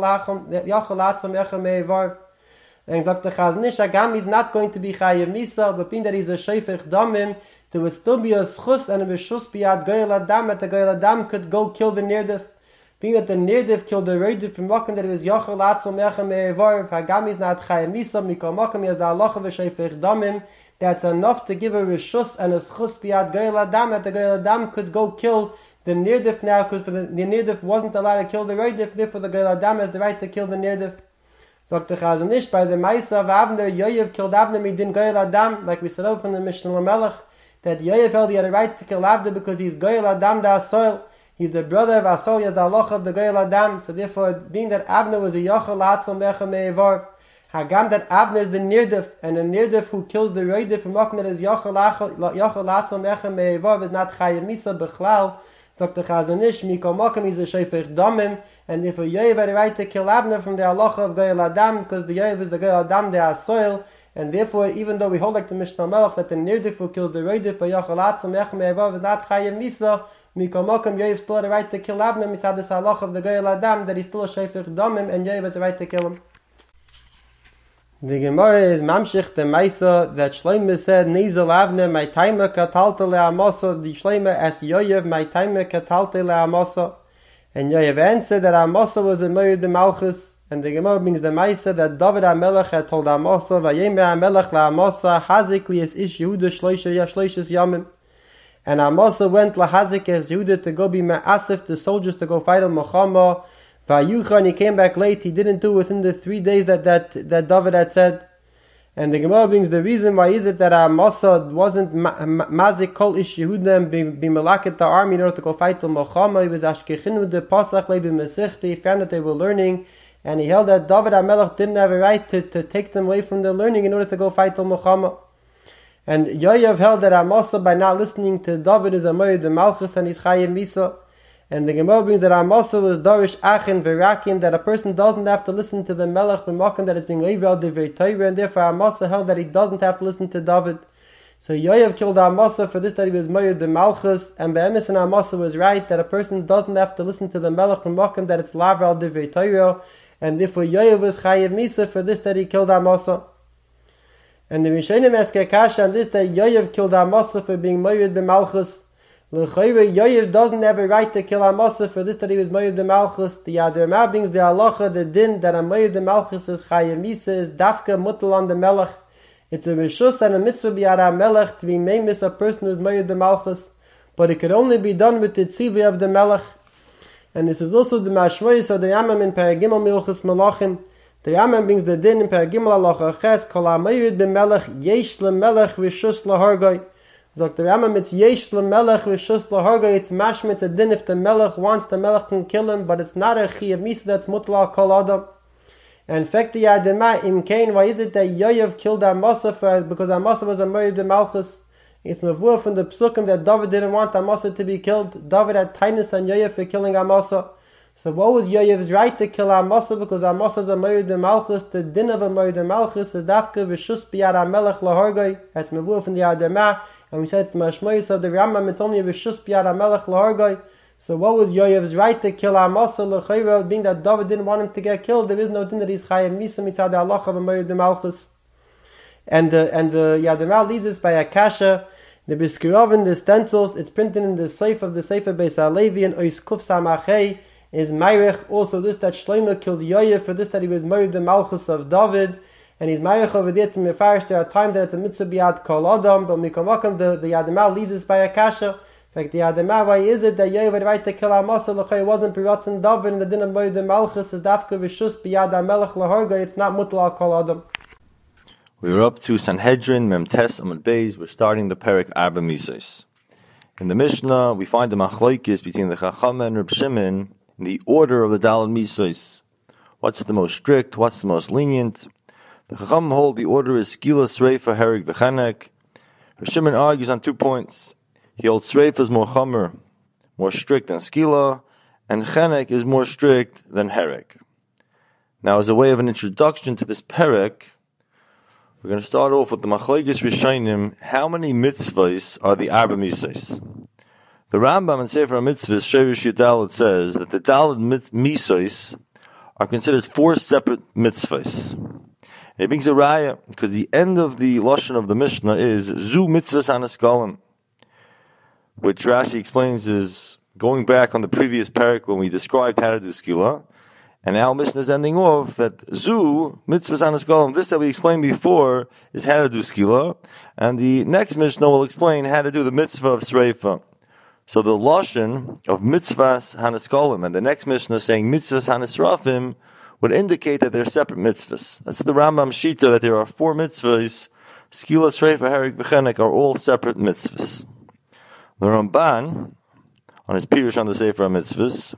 atzal mechem me'evav. And Doctor Chaznish Agam is not going to be Chayev Misa, but being that he's a Sheifech Damim, there would still be a Schus and a Beshus Biyad Goyal Adam, that the Goyal Adam could go kill the Nirdif. Being that the Nirdif killed the Reidif, from Mokum that he was Yochel Atzal Mechem Me'evarv, Agam is not Chayev Misa, Mikol Mokum he has the Halacha of a Sheifech Damim, that's enough to give a Reshus and a Schus Biyad Goyal Adam, that the Goyal Adam could go kill the Nirdif now, because the, the Nirdif wasn't allowed to kill the Reidif, therefore the Goyal Adam has the right to kill the Nirdif. Sagt the Chazanish, by the Maisa of Avner, Yoav killed Avner midin Goyal Adam, like we said over from the Mishnah Melech, that Yoav held he had a right to kill Avner because he's Goyal Adam da Asol. He's the brother of Asol, he has the halacha of the Goyal Adam. So therefore, being that Avner was a Yochel Atzal Mechem Me'evarv, Hagam that Avner is the Nirdif, and the Nirdif who kills the Reidif, from Mokum that is Yochel Atzal Mechem Me'evarv is not Chayev Misa Bechlal. Sagt the Chazanish, Mikol Mokum he's a Sheifech Damim, and if a Yoav had a right to kill Avner from the halacha of Goyal Adam, because the Yoav is the Goyal Adam de Asoil, and therefore, even though we hold like the Mishnah Melech that the Nirdif who kills the Reidif by Yochel Atzal Mechem Me'evarv is not Chayev Misa, Mikol Mokum Yoav still had a right to kill Avner mitzad this halacha of the Goyal Adam, that he's still a Sheifech Damim, and Yoav has a right to kill him. The Gemara is Mamshich the Maisa that Shlomo said, Nizel Avner, my timer katalte le'amosa. The Shlomo asked Yoav, my timer katalte le'amosa. And Yoav answered that Amosa was a Moed de Malchus. And the Gemara brings the Maisa that David HaMelech had told Amosa, Vayemer HaMelech le'amosa, Hazik li es ish Yehuda shloishes yamim. And Amosa went lahazik as Yehuda to go be Me'asif, the soldiers to go fight on Mochama. Vayucha, and he came back late. He didn't do within the three days that, that, that David had said. And the Gemara brings the reason why is it that Amasa wasn't mazik kol ish Yehuda and be, be malaket the army in order to go fight the Mochama. He was ashkechinu de pasach lebi mesechti. He found that they were learning, and he held that David HaMelech didn't have a right to, to take them away from their learning in order to go fight the Mochama. And Yoav held that Amasa, by not listening to David, is a moed de malchus and he's chayev misa. And the Gemara brings that Amasa was Darish Achin Verakin, that a person doesn't have to listen to the Melech b'makom that is being Oivel Divrei Torah, and therefore Amasa held that he doesn't have to listen to David. So Yoav killed Amasa for this, that he was Moed b'Malchus, and Be'emes and Amasa was right that a person doesn't have to listen to the Melech b'makom that it's Lavral Divrei Torah, and therefore Yoav was Chayev Misa for this, that he killed Amasa. And the Rishonim ask a kasha on this, that Yoav killed Amasa for being Moed b'Malchus. L'chayre, Yoav doesn't have a right to kill Amasa for this, that he was Moed b'Malchus. The Yadrma brings the halacha, the din, that a Moed b'Malchus is Chayev Misa, is Dafka Mutal on the Melech. It's a Rishus and a mitzvah b'yad HaMelech to be meimis a person who is Moed b'Malchus, but it could only be done with the tzivui of the Melech. And this is also the Mashmoyis of the Yamam in Paragimel Milchus Malachim. The Yamam brings the din in Paragimel Halacha Ches, Kol HaMoed b'Melech yesh lemelech Rishus lahargoi. Sagt the Rambam, it's yesh lemelech Rishus lahargoi. It's mashma, it's a din if the Melech wants, the Melech can kill him, but it's not a Chiyav Misa that's mutal al kol adam. And in fact, the Yadema im Kain, why is it that Yoav killed Amasa for, because Amasa was a Moed b'Malchus? It's mavur from the psukim that David didn't want Amasa to be killed. David had tightness on Yoav for killing Amasa. So what was Yoav's right to kill Amasa? Because Amasa is a Moed b'Malchus. The din of a Moed b'Malchus is dafka v'shus b'yad HaMelech lahargoi. That's mavur from the Yadema. And we said it's mashmoyis of the Rambam, it's only v'shus b'yad HaMelech lahargoi. So what was Yoav's right to kill Amasa? L'chayra, being that David didn't want him to get killed, there is no din that he's chayav misa mitzad halacha of a Moed b'Malchus. And the and the Yadema leaves us by Akasha, the Biskirovin, the stencils. It's printed in the Seif of the Sefer Beis HaLevi and Ois Kuf Samachei is Meirich. Also this that Shlomo killed Yoav for this that he was Moed b'Malchus of David. And he's Meirich over there to Mefarish. There are times that it's a mitzvah b'yad kol adam, but Mikamakam, the, the Yadema leaves us by Akasha. In fact, the Yadema, why is it that Yoav had right to kill Amasa? L'chay wasn't Piratzin David, and the din of Moed b'Malchus is dafka v'shus b'yad HaMelech lahargoi. It's not mutal al kol adam. We are up to Sanhedrin, Memtes, Amud Beis. We're starting the Perek Arba Misos. In the Mishnah, we find the Machlokes between the Chacham and Reb Shimon in the order of the Daled Misos. What's the most strict? What's the most lenient? The Chacham hold the order is Skila, Sreifa, Hereg, V'chenek. Reb Shimon argues on two points. He holds Sreifa is more Chamer, more strict than Skila, and Chenek is more strict than Hereg. Now, as a way of an introduction to this Perek, we're going to start off with the Machlokes Rishonim. How many mitzvahs are the Arba Misos? The Rambam in Sefer HaMitzvahs, Sherish Yudalad, says that the Daled Misos are considered four separate mitzvahs. And it brings a raya, because the end of the Lashon of the Mishnah is Zu Mitzvahs Hanaskalim, which Rashi explains is going back on the previous parak when we described how to do skila, and now Mishnah is ending off that Zu Mitzvahs Hanaskalim, this that we explained before, is how to do skila, and the next Mishnah will explain how to do the mitzvah of Sreifa. So the Lashon of Mitzvahs Hanaskalim and the next Mishnah saying Mitzvahs Hanasrafim would indicate that they're separate mitzvahs. That's the Rambam Shita, that there are four mitzvahs. Skila, Sreifa, Hereg, V'chenek are all separate mitzvahs. The Ramban, on his Pirush on the Sefer HaMitzvahs,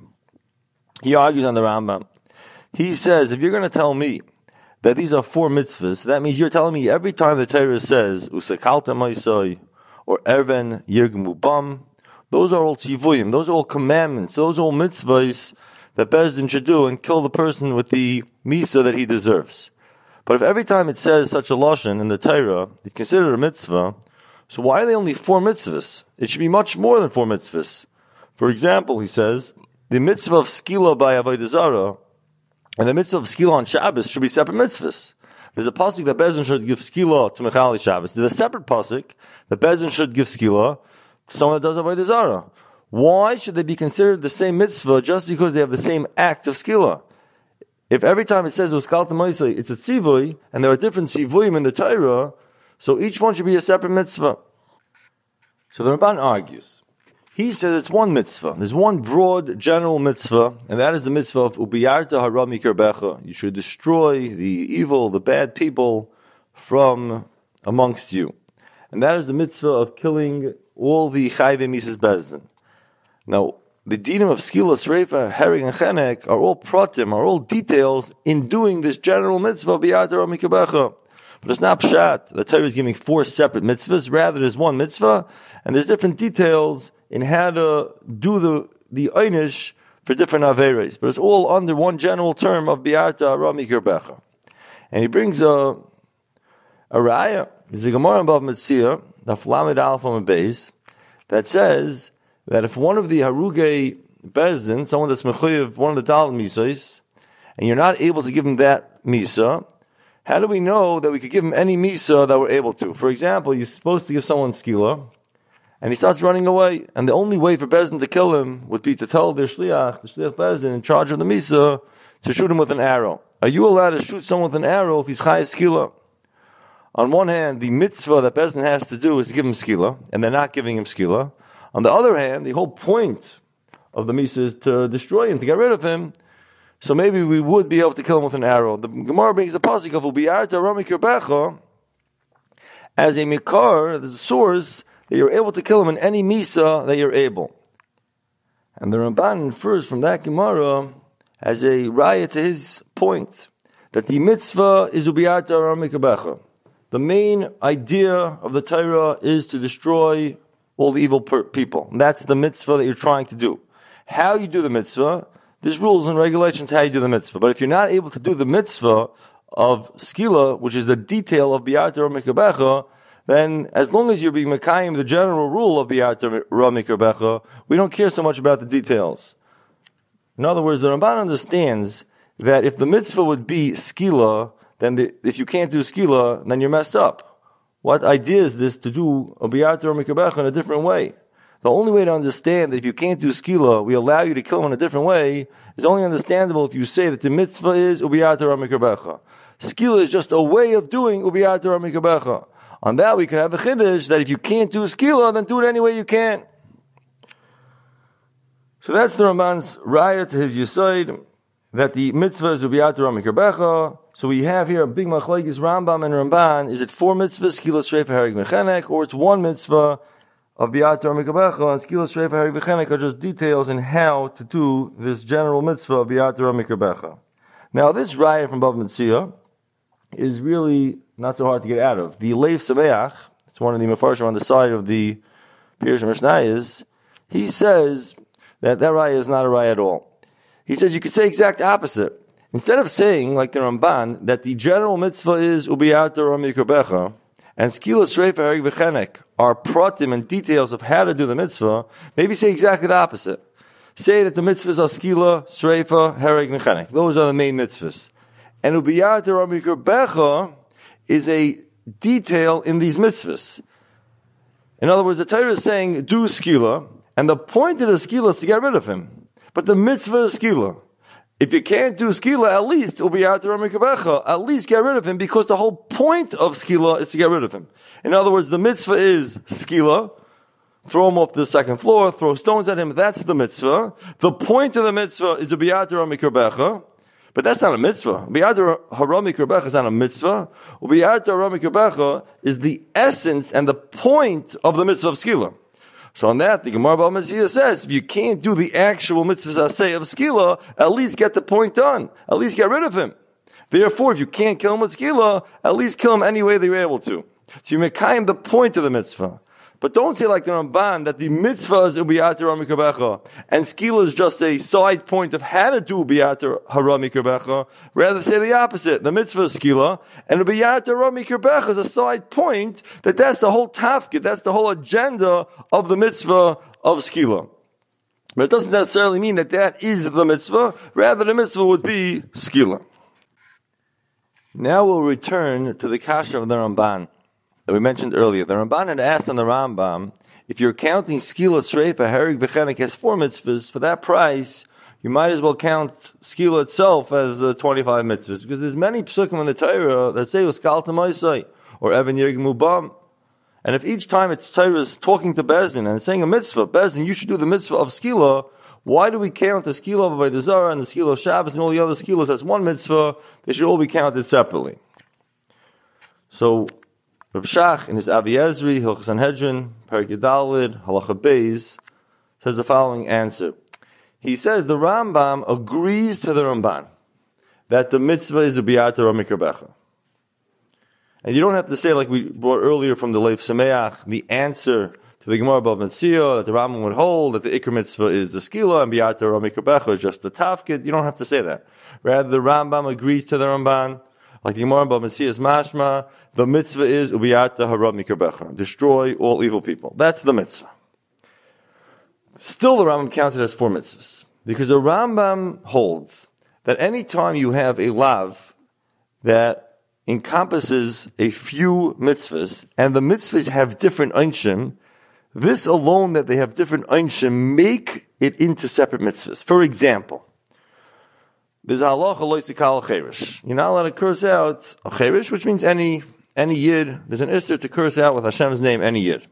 he argues on the Rambam. He says, if you're going to tell me that these are four mitzvahs, that means you're telling me every time the Torah says, Usakalta Maisoi, or Erven Yirgmu Bam, those are all tzivuyim, those are all commandments, those are all mitzvahs that Bezdin should do and kill the person with the misa that he deserves. But if every time it says such a lashon in the Torah, it's considered a mitzvah, so why are they only four mitzvahs? It should be much more than four mitzvahs. For example, he says, the mitzvah of skila by Avodah Zarah and the mitzvah of skila on Shabbos should be separate mitzvahs. There's a pasuk that Bezdin should give skila to Mechali Shabbos. There's a separate pasuk that Bezdin should give skila to someone that does Avodah Zarah. Why should they be considered the same mitzvah just because they have the same act of skila? If every time it says Uskalta Maisai, it's a tzivui, and there are different tzivuyim in the Torah, so each one should be a separate mitzvah. So the Ramban argues. He says it's one mitzvah. There's one broad, general mitzvah, and that is the mitzvah of Ubiyarta hara mikarbecha. You should destroy the evil, the bad people from amongst you. And that is the mitzvah of killing all the chayvei misas bezdin. Now, the dinim of skila, sreifa, hereg, and chenek are all pratim, are all details in doing this general mitzvah of Ubiyarta hara mikarbecha. But it's not pshat. The Torah is giving four separate mitzvahs. Rather, there's one mitzvah, and there's different details in how to do the the einish for different averes, but it's all under one general term of bi'arta hara mikrbecha. And he brings a a raya. There's a Gemara above Metzia, the Flamed Alpha and Beis, that says that if one of the Haruge Bezdin, someone that's mechuyev, one of the Dal Misais, and you're not able to give him that Misa, how do we know that we could give him any Misa that we're able to? For example, you're supposed to give someone Skila, and he starts running away, and the only way for Bezdin to kill him would be to tell their Shliach, the Shliach Bezdin, in charge of the Misa, to shoot him with an arrow. Are you allowed to shoot someone with an arrow if he's Chayes Skila? On one hand, the mitzvah that Bezdin has to do is to give him skila, and they're not giving him skila. On the other hand, the whole point of the misa is to destroy him, to get rid of him. So maybe we would be able to kill him with an arrow. The Gemara brings the pasuk of Ubi'arta hara mikrbecha as a mikar, as a source that you're able to kill him in any misa that you're able. And the Ramban infers from that Gemara as a raya to his point that the mitzvah is Ubi'arta hara mikrbecha. The main idea of the Torah is to destroy all the evil per- people. And that's the mitzvah that you're trying to do. How you do the mitzvah, there's rules and regulations how you do the mitzvah. But if you're not able to do the mitzvah of skila, which is the detail of bi'arta hara mikrbecha, then as long as you're being mekayim the general rule of bi'arta hara mikrbecha, we don't care so much about the details. In other words, the Ramban understands that if the mitzvah would be skila, then the, if you can't do skila, then you're messed up. What idea is this to do a bi'arta hara mikrbecha in a different way? The only way to understand that if you can't do skila, we allow you to kill him in a different way, is only understandable if you say that the mitzvah is ubi'arta hara mikrbecha. Skila is just a way of doing ubi'arta hara mikrbecha. On that we could have a chiddush that if you can't do skila, then do it any way you can. So that's the Ramban's raya to his yisoid, that the mitzvah is ubi'arta hara mikrbecha. So we have here a big machlokes Rambam and Ramban. Is it four mitzvahs, skila shreifa harig mechenek, or it's one mitzvah of bi'arta hara mikrbecha, and skila shreifa harig mechenek are just details in how to do this general mitzvah of bi'arta hara mikrbecha. Now this raya from Bava Metzia is really not so hard to get out of. The Leif Sameach, it's one of the Mefarshim on the side of the Pirush Mishnayos, he says that that raya is not a raya at all. He says you could say exact opposite. Instead of saying, like the Ramban, that the general mitzvah is ubi'arta hara mikrbecha, and skila shreifa harig v'chenek are pratim and details of how to do the mitzvah, maybe say exactly the opposite. Say that the mitzvahs are skila, shreifa, harig v'chenek. Those are the main mitzvahs. And ubi'arta hara mikrbecha is a detail in these mitzvahs. In other words, the Torah is saying, do skila, and the point of the skila is to get rid of him. But the mitzvah is skila. If you can't do skila, at least ubi'arta hara mikrbecha, at least get rid of him, because the whole point of skila is to get rid of him. In other words, the mitzvah is skila, throw him off the second floor, throw stones at him, that's the mitzvah. The point of the mitzvah is ubi'arta hara mikrbecha, but that's not a mitzvah. Ubi'arta hara mikrbecha is not a mitzvah. Ubi'arta hara mikrbecha is the essence and the point of the mitzvah of skila. So on that, the Gemara Bava Metzia says, if you can't do the actual mitzvahs aseh of skila, at least get the point done. At least get rid of him. Therefore, if you can't kill him with skila, at least kill him any way that you're able to. So you make kind the point of the mitzvah. But don't say like the Ramban that the mitzvah is ubi'arta hara mikrbecha and skila is just a side point of how to do ubi'arta hara mikrbecha. Rather say the opposite. The mitzvah is skila and ubi'arta hara mikrbecha is a side point that that's the whole tafkid, that's the whole agenda of the mitzvah of skila. But it doesn't necessarily mean that that is the mitzvah. Rather the mitzvah would be skila. Now we'll return to the kasha of the Ramban that we mentioned earlier. The Ramban had asked on the Rambam, if you're counting skila, shreifa, harig, v'chenek has four mitzvahs, for that price, you might as well count skila itself as uh, twenty-five mitzvahs, because there's many psukim in the Torah that say, uskalta moisai, or even yirg mubam. And if each time it's Torah is talking to Bezdin and saying a mitzvah, Bezdin, you should do the mitzvah of skila, why do we count the skila of Avodah Zarah and the skila of Shabbos and all the other skilas as one mitzvah? They should all be counted separately. So, Reb Shach, in his Avi Ezri, Hilchos Sanhedrin, Perek Yudalid, Halacha Beis, says the following answer. He says the Rambam agrees to the Ramban that the mitzvah is a bi'arta hara mikrbecha. And you don't have to say, like we brought earlier from the Leif Sameach, the answer to the Gemara above Metzia, that the Rambam would hold that the Iker mitzvah is the skila and Biyata Ra Mikra Becha is just the tafkid. You don't have to say that. Rather, the Rambam agrees to the Ramban, like the Gemara above Metzia is mashma, the mitzvah is Ubiyata Hara Mikra Becha, destroy all evil people. That's the mitzvah. Still, the Rambam counts it as four mitzvahs, because the Rambam holds that any time you have a lav that encompasses a few mitzvahs, and the mitzvahs have different einshim, this alone that they have different einshim make it into separate mitzvahs. For example, there's a halacha lo yisikal cherish. You're not allowed to curse out a cherish, which means any any yid. There's an isser to curse out with Hashem's name any yid.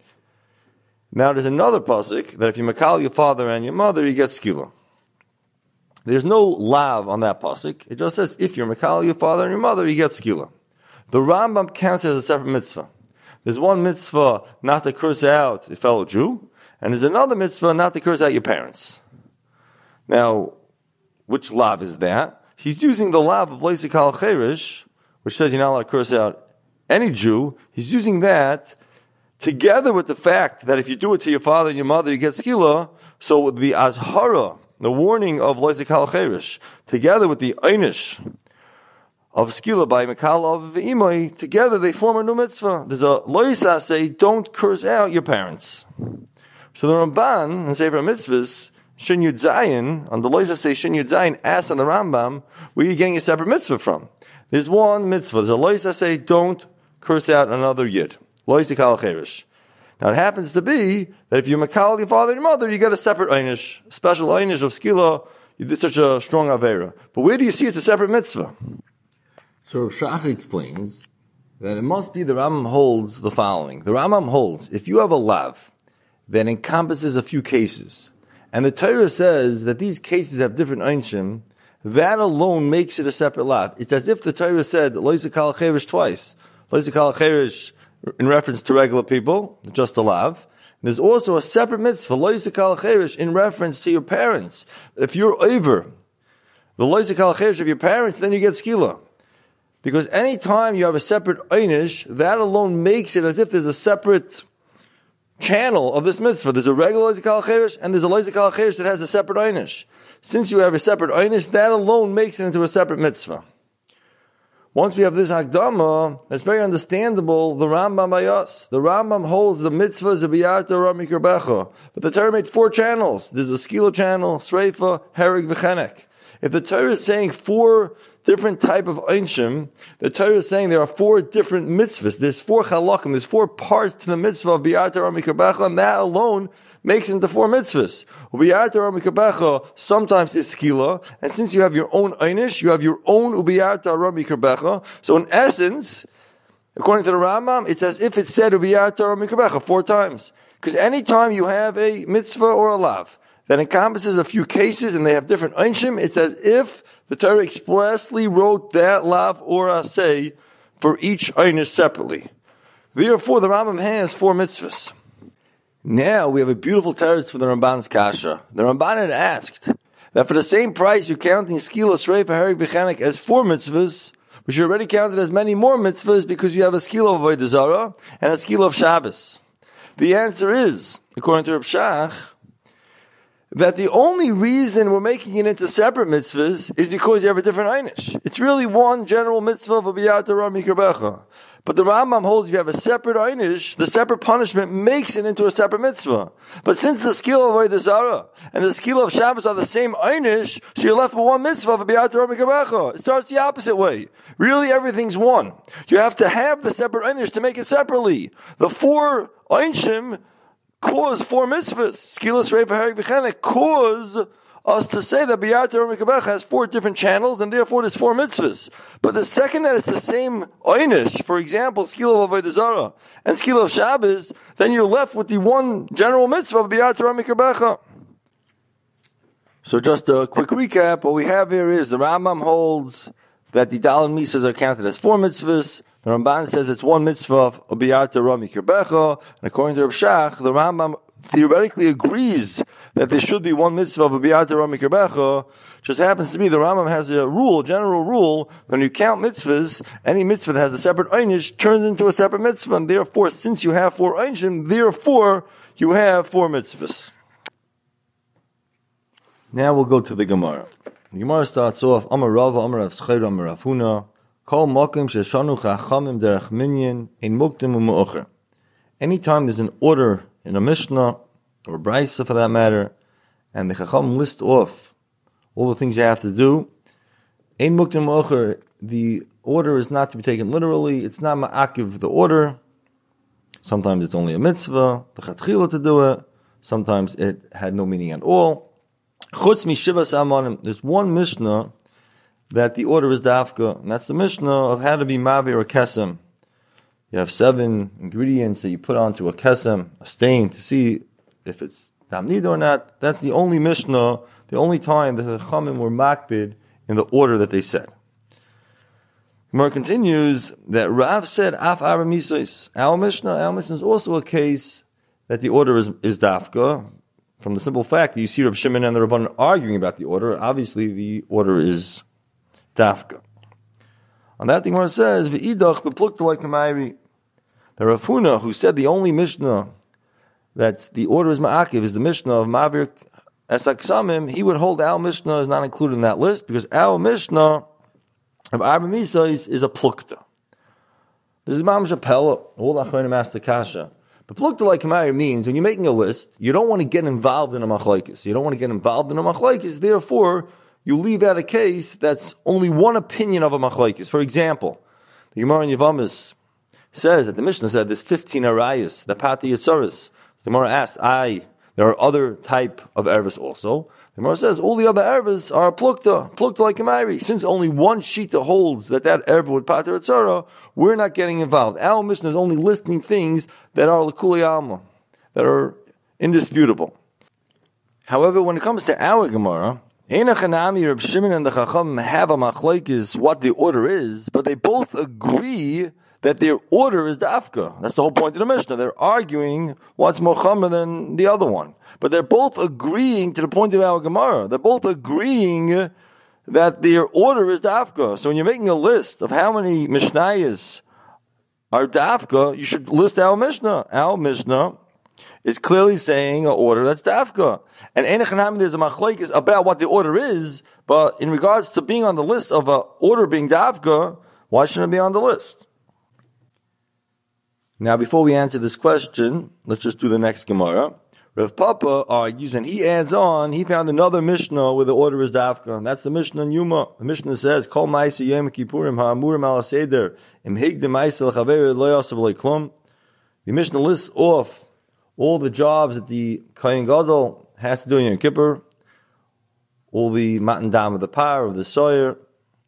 Now there's another pasuk that if you makal your father and your mother, you get skila. There's no lav on that pasuk. It just says if you're makal your father and your mother, you get skila. The Rambam counts it as a separate mitzvah. There's one mitzvah not to curse out a fellow Jew, and there's another mitzvah not to curse out your parents. Now, which lav is that? He's using the lav of Leisik al Cherish, which says you're not allowed to curse out any Jew. He's using that together with the fact that if you do it to your father and your mother, you get skila. So the azhara, the warning of Leisik al Cherish, together with the einish of skila by Mikal of Imai, together they form a new mitzvah. There's a loisa say, don't curse out your parents. So the Ramban in Sefer Mitzvahs, Shin Yud Zayin, on the loisa say Shin Yud Zayin, asks on the Rambam, where are you getting a separate mitzvah from? There's one mitzvah. There's a loisa say, don't curse out another yid. Loisa kal cherish. Now it happens to be that if you makal your father and your mother, you get a separate einish, special einish of skila. You did such a strong avera. But where do you see it's a separate mitzvah? So Rav Shach explains that it must be the Rambam holds the following. The Rambam holds, if you have a lav that encompasses a few cases, and the Torah says that these cases have different einshim, that alone makes it a separate lav. It's as if the Torah said, Lo yisakal cherish twice. Lo yisakal cherish in reference to regular people, just a lav. There's also a separate mitzvah, Lo yisakal cherish, in reference to your parents. That if you're over the Lo yisakal cherish of your parents, then you get skila. Because any time you have a separate einish, that alone makes it as if there's a separate channel of this mitzvah. There's a regular loizikal cherish and there's a loizikal cherish that has a separate einish. Since you have a separate einish, that alone makes it into a separate mitzvah. Once we have this Hakdama, it's very understandable, the Rambam by us. The Rambam holds the mitzvah Zabiyata Ra Mikra Becha. But the Torah made four channels. There's a skila channel, Sreifa, Herig, V'chenek. If the Torah is saying four different type of einshim, the Torah is saying there are four different mitzvahs. There's four chalakim. There's four parts to the mitzvah of Biyata Ra Mikra Becha, and that alone makes it into four mitzvahs. Ubiyata Ra Mikra Becha sometimes is skila, and since you have your own einish, you have your own Ubiyata Ra Mikra Becha. So in essence, according to the Rambam, it's as if it said Ubiyata Ra Mikra Becha four times. Because any time you have a mitzvah or a lav that encompasses a few cases and they have different einshim, it's as if the Torah expressly wrote that lav or asay for each einish separately. Therefore, the Rambam has four mitzvahs. Now we have a beautiful teretz for the Ramban's kasha. The Ramban had asked that for the same price you're counting skila, sreifa, herig, v'chenek as four mitzvahs, which you already counted as many more mitzvahs because you have a skila of avodah zarah and a skila of Shabbos. The answer is, according to Rav Shach, that the only reason we're making it into separate mitzvahs is because you have a different einish. It's really one general mitzvah of Biyata Ra Mikra Becha. But the Rambam holds if you have a separate einish, the separate punishment makes it into a separate mitzvah. But since the skill of Avodah Zarah and the skill of Shabbos are the same einish, so you're left with one mitzvah of Biyata Ra Mikra Becha. It starts the opposite way. Really everything's one. You have to have the separate einish to make it separately. The four einshim cause four mitzvahs. Skilas, Reifa, Herig, V'chenek cause us to say that Biyata Ra Mikra Becha has four different channels and therefore there's four mitzvahs. But the second that it's the same einish, for example, Skila of Avodah Zarah and Skila of Shabbos, then you're left with the one general mitzvah of Biyata Ra Mikra Becha. So just a quick recap, what we have here is the Rambam holds that the Dal and Misas are counted as four mitzvahs. The Ramban says it's one mitzvah of Biyata Ra Mikra Becha, and according to Rav Shach, the Rambam theoretically agrees that there should be one mitzvah of a B'yat Torah Mikirbecha. Just happens to be the Rambam has a rule, a general rule, when you count mitzvahs, any mitzvah that has a separate einish turns into a separate mitzvah, and therefore, since you have four einishim, therefore you have four mitzvahs. Now we'll go to the Gemara. The Gemara starts off, Amar Rava, Amar Rav Zchor, Amar Rav Huna, Kol Mokim Sheshanu Chachamim Derech Minyan, Ein Muktim U'Me'ocher. Anytime there's an order in a Mishnah, or a Brisa for that matter, and the Chacham list off all the things you have to do, Ein Muktim U'Me'ocher, the order is not to be taken literally, it's not Ma'akiv the order. Sometimes it's only a mitzvah, the Chatchila to do it, sometimes it had no meaning at all. Chutz mishivas amanim. There's one Mishnah that the order is dafka, and that's the Mishnah of how to be mavi or kesem. You have seven ingredients that you put onto a kesem, a stain, to see if it's damnida or not. That's the only Mishnah, the only time that the Chachamim were makbid in the order that they said. Gemara continues that Rav said af arba misos. Our Mishnah, our Mishnah is also a case that the order is, is dafka. From the simple fact that you see Reb Shimon and the Rabbanan arguing about the order, obviously the order is dafka. On that, the Gemara says, "V'idach beplukta like kamayri." The Rav Huna, who said the only Mishnah that the order is ma'akiv is the Mishnah of Mavir Esak Samim, he would hold our Mishnah is not included in that list because our Mishnah of Arba Misos is a plukta. This is Mam Shapella. All the Achronim asked the kasha. But plukta like kamari means when you're making a list, you don't want to get involved in a machlokes. You don't want to get involved in a machlokes. Therefore, you leave out a case that's only one opinion of a machlokes. For example, the Gemara in Yevamos says that the Mishnah said there's fifteen arayas, the pati yitzaris. The Gemara asks, "I there are other type of ervas also." The Gemara says all the other ervas are plukta, plukta like kamari. Since only one shita holds that that erva would pati yitzara, we're not getting involved. Our Mishnah is only listing things that are l'kuli alma, that are indisputable. However, when it comes to our Gemara, Eina Chanami, Reb Shimon and the Chacham have a machlokes what the order is, but they both agree that their order is dafka. That's the whole point of the Mishnah. They're arguing what's more chamer than the other one. But they're both agreeing to the point of our Gemara. They're both agreeing that their order is dafka. So when you're making a list of how many Mishnayos are dafka, you should list our Mishnah. Our Mishnah is clearly saying an order that's dafka. And Enechanam, there's a machlokes about what the order is, but in regards to being on the list of an order being dafka, why shouldn't it be on the list? Now, before we answer this question, let's just do the next Gemara. Rav Papa argues, and he adds on, he found another Mishnah where the order is dafka, and that's the Mishnah in Yuma. The Mishnah says, Kol ma'isa yom kippurim ha'amurim al seder im higdem ma'isa l'chaver lo yasav le'klum. The Mishnah lists off all the jobs that the Kohen Gadol has to do in Yom Kippur, all the matan dam of the par, of the soyer,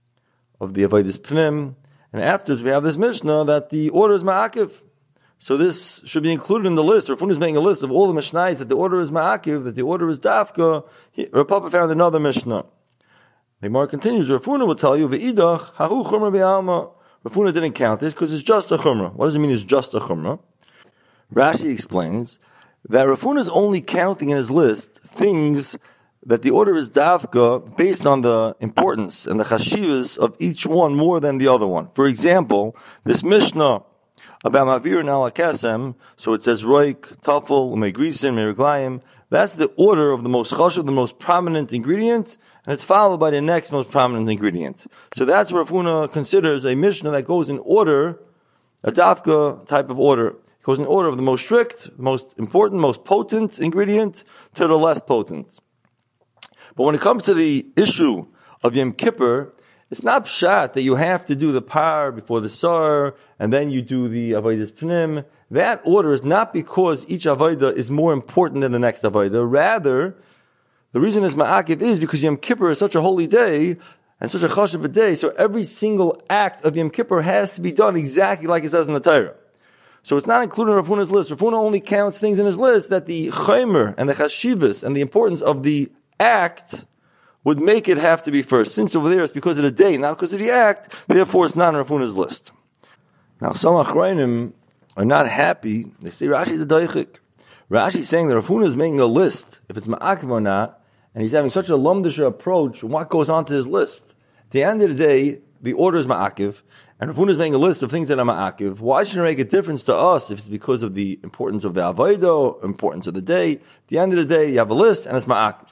of the avodas pnim, and afterwards we have this Mishnah that the order is ma'akiv. So this should be included in the list. Rav Huna is making a list of all the Mishnayos that the order is ma'akiv, that the order is dafka. Rav Papa found another Mishnah. The Gemara continues, Rav Huna will tell you, V'idach, hahu chumra be'alma. Rav Huna didn't count this because it's just a chumra. What does it mean it's just a chumra? Rashi explains that Rav Huna is only counting in his list things that the order is dafka based on the importance and the chashivas of each one more than the other one. For example, this Mishnah about Mavir and Alakasem, so it says Roik, Tafel, Umegrisim, Meriglayim. That's the order of the most chashuv, the most prominent ingredient, and it's followed by the next most prominent ingredient. So that's what Rav Huna considers a Mishnah that goes in order, a dafka type of order. It goes in order of the most strict, most important, most potent ingredient to the less potent. But when it comes to the issue of Yom Kippur, it's not pshat that you have to do the par before the sar, and then you do the avodas pnim. That order is not because each avodah is more important than the next avodah. Rather, the reason it's ma'akiv is because Yom Kippur is such a holy day, and such a chashuv a day, so every single act of Yom Kippur has to be done exactly like it says in the Torah. So it's not included in Rav Huna's list. Rav Huna only counts things in his list that the chaymer and the chashivas and the importance of the act would make it have to be first. Since over there it's because of the day, not because of the act, therefore it's not on Rav Huna's list. Now some Achronim are not happy. They say Rashi is a daichik. Rashi is saying that Rav Huna is making a list, if it's ma'akiv or not, and he's having such a lumdisha approach, what goes on to his list? At the end of the day, the order is ma'akiv, and Rav Huna is making a list of things that are ma'akiv. Why should it make a difference to us if it's because of the importance of the avodah, importance of the day? At the end of the day, you have a list, and it's ma'akiv.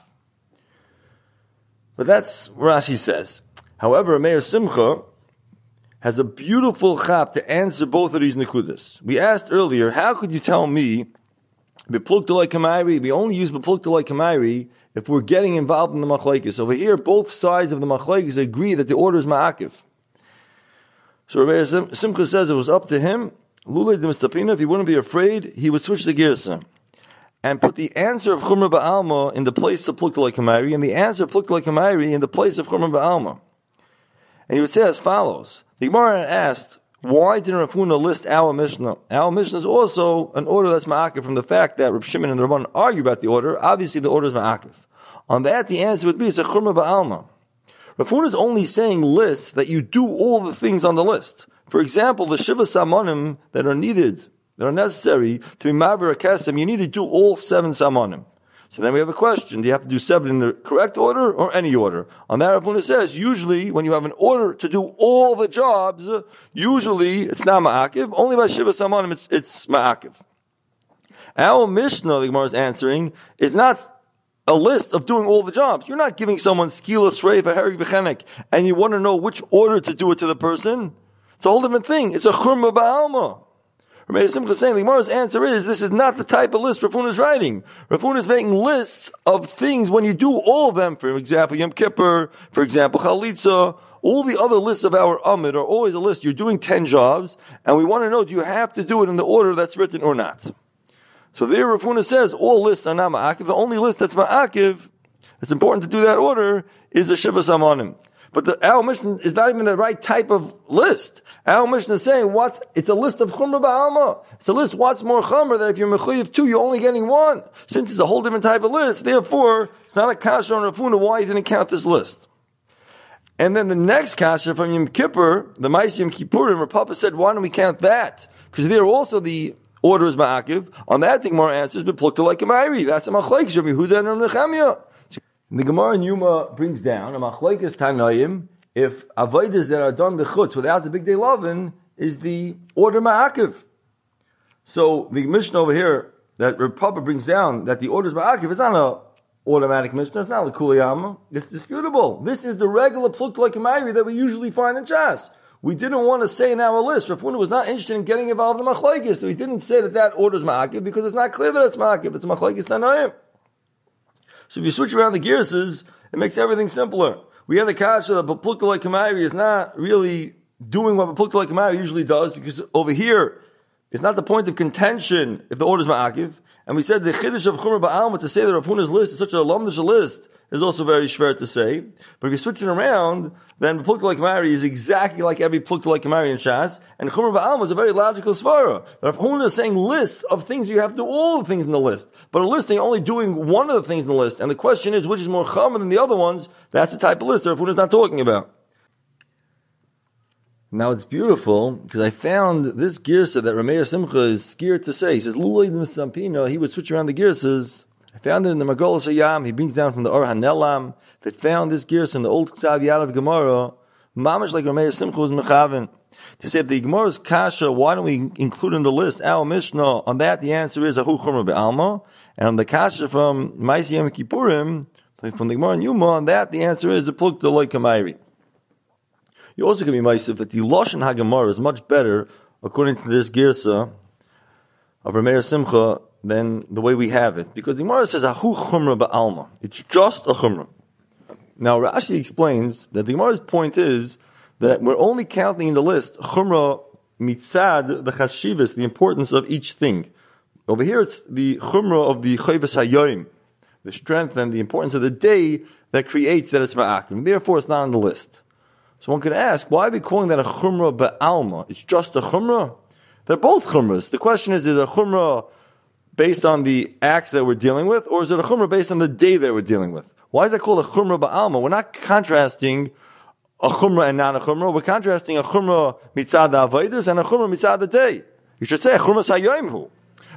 But that's what Rashi says. However, Meir Simcha has a beautiful chap to answer both of these nekudas. We asked earlier, how could you tell me Beplukta Kamayri, we only use Beplukta Kamayri if we're getting involved in the machlekes? Over here, both sides of the machlekes agree that the order is ma'akiv. So Rabbi Simcha says it was up to him, Lulei de Mistapina, if he wouldn't be afraid, he would switch the girsa and put the answer of Chumra Ba'alma in the place of Plukta Kamayri, and the answer of Plukta Kamayri in the place of Chumra Ba'alma. And he would say as follows. The Gemara asked, why didn't Rav Huna list our Mishnah? Our Mishnah is also an order that's ma'akiv from the fact that Rav Shimon and the Rabban argue about the order. Obviously, the order is ma'akiv. On that, the answer would be it's a chumra ba'alma. Rav Huna is only saying list that you do all the things on the list. For example, the shiva samonim that are needed, that are necessary to be ma'aber a kesem, you need to do all seven samonim. So then we have a question. Do you have to do seven in the correct order or any order? On that, Rav Huna says, usually when you have an order to do all the jobs, usually it's not ma'akiv. Only by Shiva Samanim it's, it's ma'akiv. Our Mishnah, the Gemara is answering, is not a list of doing all the jobs. You're not giving someone skila, sreif, aheri, v'chenek, and you want to know which order to do it to the person. It's a whole different thing. It's a churma ba'alma. Rabbi Simcha is saying the Gemara's answer is this is not the type of list Rav Huna is writing. Rav Huna is making lists of things when you do all of them. For example, Yom Kippur, for example, Chalitza, all the other lists of our Amid are always a list. You're doing ten jobs, and we want to know, do you have to do it in the order that's written or not? So there Rav Huna says all lists are not ma'akiv. The only list that's ma'akiv, it's important to do that order, is the Shiva Samanim. But the our Mishnah is not even the right type of list. Our Mishnah is saying what's it's a list of chumra ba'alma. It's a list what's more chumra that if you're mechuyev two, you're only getting one. Since it's a whole different type of list, therefore it's not a kasha on Rav Huna why he didn't count this list. And then the next kasha from Yom Kippur, the Ma'aseh Yom Kippurim, Rav Papa said, why don't we count that? Because there also the order is ma'akiv. On that, the Gemara answers, but plukta like a ma'iri. That's a machlekes Rabbi Yehuda and Rabbi Nechemia. The Gemara in Yuma brings down a machlekes Tanaim if avodas that are done the chutz without the big day lovin is the order ma'akiv. So the Mishnah over here that Reb Papa brings down that the order is ma'akiv, it's not an automatic Mishnah, it's not a kuliyama, it's disputable. This is the regular plukta like a ma'iri that we usually find in Shas. We didn't want to say in our list, Rav Huna was not interested in getting involved in the machlekes, so he didn't say that that order is ma'akiv because it's not clear that it's ma'akiv, it's machlekes Tanaim. So if you switch around the gearses, it makes everything simpler. We had a kasha that Beplukta like Kamayri is not really doing what Beplukta like Kamayri usually does, because over here, it's not the point of contention if the order is ma'akiv. And we said the chiddush of Chumra Ba'alma to say that Rav Huna's list is such a lumdish list is also very shver to say. But if you switch it around, then Plukta like Kamayri is exactly like every Plukta like Kamayri in Shas, and Chumra Ba'alma is a very logical svara. Rav Huna is saying list of things, you have to do all the things in the list. But a list, you're only doing one of the things in the list. And the question is, which is more chama than the other ones? That's the type of list that Rav Huna is not talking about. Now it's beautiful, because I found this girsa that Rameir Simcha is scared to say. He says, Lulay Mistampino, he would switch around the girsas. I found it in the Margolis Hayam, he brings down from the Or HaNelam, that found this girsa in the old Ksav Yad of Gemara, mamish like Rameir Simcha was mechaven. To say, if the Gemara's kasha, why don't we include in the list our Mishnah? On that, the answer is Ahu Chumra Be'alma. And on the kasha from Ma'aseh Yom Kippurim, from the Gemara in Yuma, on that, the answer is the Plukta Loi Kamayri. You also can be ma'aseh that the Lashon HaGemara is much better, according to this girsa of Rameir Simcha, than the way we have it. Because the Gemara says, Ahu Chumra Ba'alma. It's just a Chumra. Now, Rashi explains that the Gemara's point is that we're only counting in the list Chumra Mitzad, the Chashivas, the importance of each thing. Over here, it's the Chumra of the Chayvas HaYoim, the strength and the importance of the day that creates that it's Ma'akim. Therefore, it's not on the list. So one could ask, why are we calling that a chumrah ba'alma? It's just a chumrah? They're both chumras. The question is, is it a chumrah based on the acts that we're dealing with, or is it a chumrah based on the day that we're dealing with? Why is that called a chumrah ba'alma? We're not contrasting a chumrah and not a chumrah. We're contrasting a chumrah mitzad ha'avaydus and a chumrah mitzad the day. You should say a chumrah sayyimhu.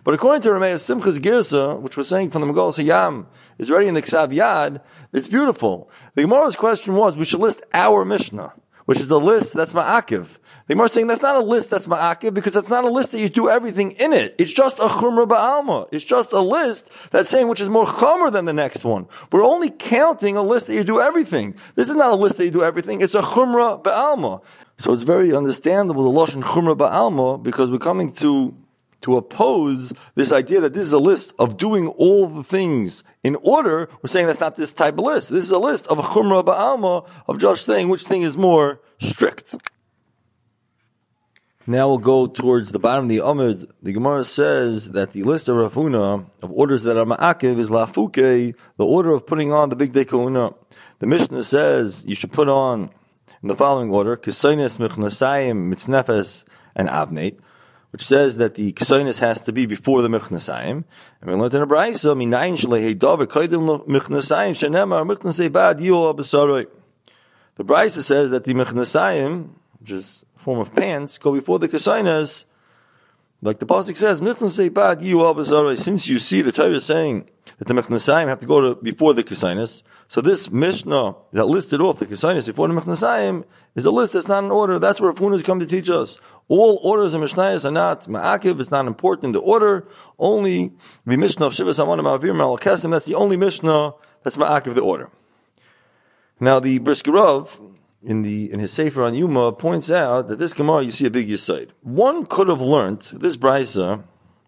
But according to Rameh Simchas Girsa, which we're saying from the Megalos Hayam, is already in the Ksav Yad, it's beautiful. The Gemara's question was, we should list our Mishnah, which is the list that's Ma'akiv. The Gemara is saying that's not a list that's Ma'akiv, because that's not a list that you do everything in it. It's just a Chumra Ba'alma. It's just a list that's saying which is more Chomer than the next one. We're only counting a list that you do everything. This is not a list that you do everything. It's a Chumra Ba'alma. So it's very understandable, the Lashon Chumra Ba'alma, because we're coming to to oppose this idea that this is a list of doing all the things in order. We're saying that's not this type of list. This is a list of a Chumra Ba'alma, of just saying which thing is more strict. Now we'll go towards the bottom of the Amud. The Gemara says that the list of Rav Huna, of orders that are Ma'akiv, is Lafuke, the order of putting on the Big Day Kahuna. The Mishnah says you should put on, in the following order, Kesaynes, Mechnasayim, Mitznefes, and Avneit, which says that the Kesaynes has to be before the Mechnasayim. And we learned in a Braisa, Minayin Shlehei Davar, Kaidim Mechnasayim, Shenemar, Mechnasei Bad, Yio Abasaroi. The Braisa says that the Mechnasayim, which is form of pants, go before the Kesaynes, like the pasuk says, "Mechnasei bad yiyu al b'sarei." Since you see the Torah is saying that the Mechnasayim have to go to before the Kesaynes, so this Mishnah that listed off the Kesaynes before the Mechnasayim is a list that's not in order. That's where Rav Huna has come to teach us. All orders in Mishnayos are not ma'akiv. It's not important in the order. Only the Mishnah of Shivas Hamanim Avir Mal Kesim. That's the only Mishnah that's ma'akiv the order. Now the Brisker Rav, in the in his Sefer on Yuma, points out that this Gemara, you see a big yesod. One could have learned this brisa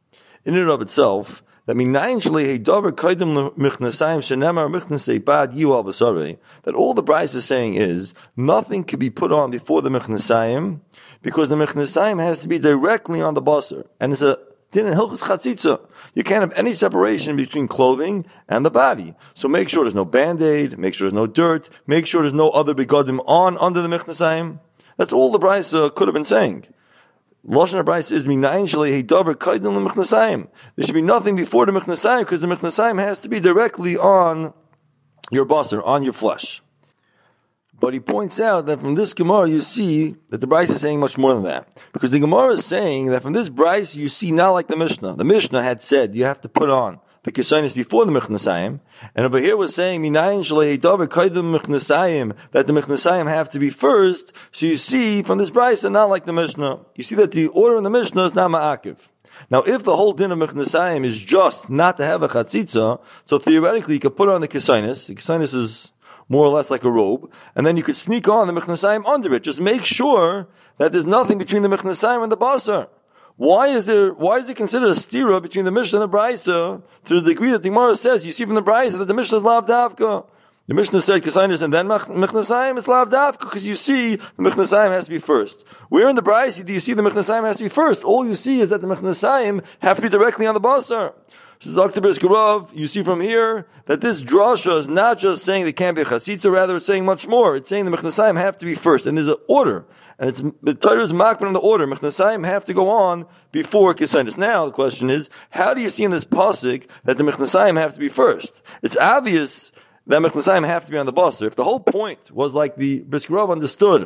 in and of itself that minayin shlei davar kaidem michnasayim shenemar michnasei bad yiyu al basarei, that all the brisa is saying is nothing can be put on before the michnasayim, because the michnasayim has to be directly on the basar, and it's a din in hilchos chatzitza. You can't have any separation between clothing and the body. So make sure there's no band-aid, make sure there's no dirt, make sure there's no other begadim on under the mechnasayim. That's all the brisa could have been saying. Lashon HaBrisa is minayin shlei davar kaidem lemechnasayim. There should be nothing before the mechnasayim, because the mechnasayim has to be directly on your basar, on your flesh. But he points out that from this Gemara you see that the Bryce is saying much more than that. Because the Gemara is saying that from this Bryce you see not like the Mishnah. The Mishnah had said you have to put on the Kesaynis before the Mechnasayim. And over here was saying Minayin Shalei Davar Kaidem Mechnasayim, that the Mechnasayim have to be first. So you see from this Bryce not like the Mishnah. You see that the order in the Mishnah is not Ma'akiv. Now, if the whole din of Mechnasayim is just not to have a Chatzitza, so theoretically you could put on the Kesaynis. The Kesaynis is more or less like a robe, and then you could sneak on the Mechnasayim under it. Just make sure that there's nothing between the Mechnasayim and the Basar. Why is there, why is it considered a stira between the Mishnah and the Brisa, to the degree that the Gemara says, you see from the Brisa that the Mishnah is Lav Davka. The Mishnah said Kesaynis and then Mechnasayim, it's Lav Davka, because you see the Mechnasayim has to be first. Where in the Brisa do you see the Mechnasayim has to be first? All you see is that the Mechnasayim have to be directly on the Basar. So Doctor Brisker Rav, you see from here that this drasha is not just saying they can't be a chatzitza, rather it's saying much more. It's saying the Mechnasayim have to be first, and there's an order. And it's, the Torah is makban on the order. Mechnasayim have to go on before Kesaynis. Now the question is, how do you see in this pasuk that the Mechnasayim have to be first? It's obvious that Mechnasayim have to be on the basar. If the whole point was like the Brisker Rav understood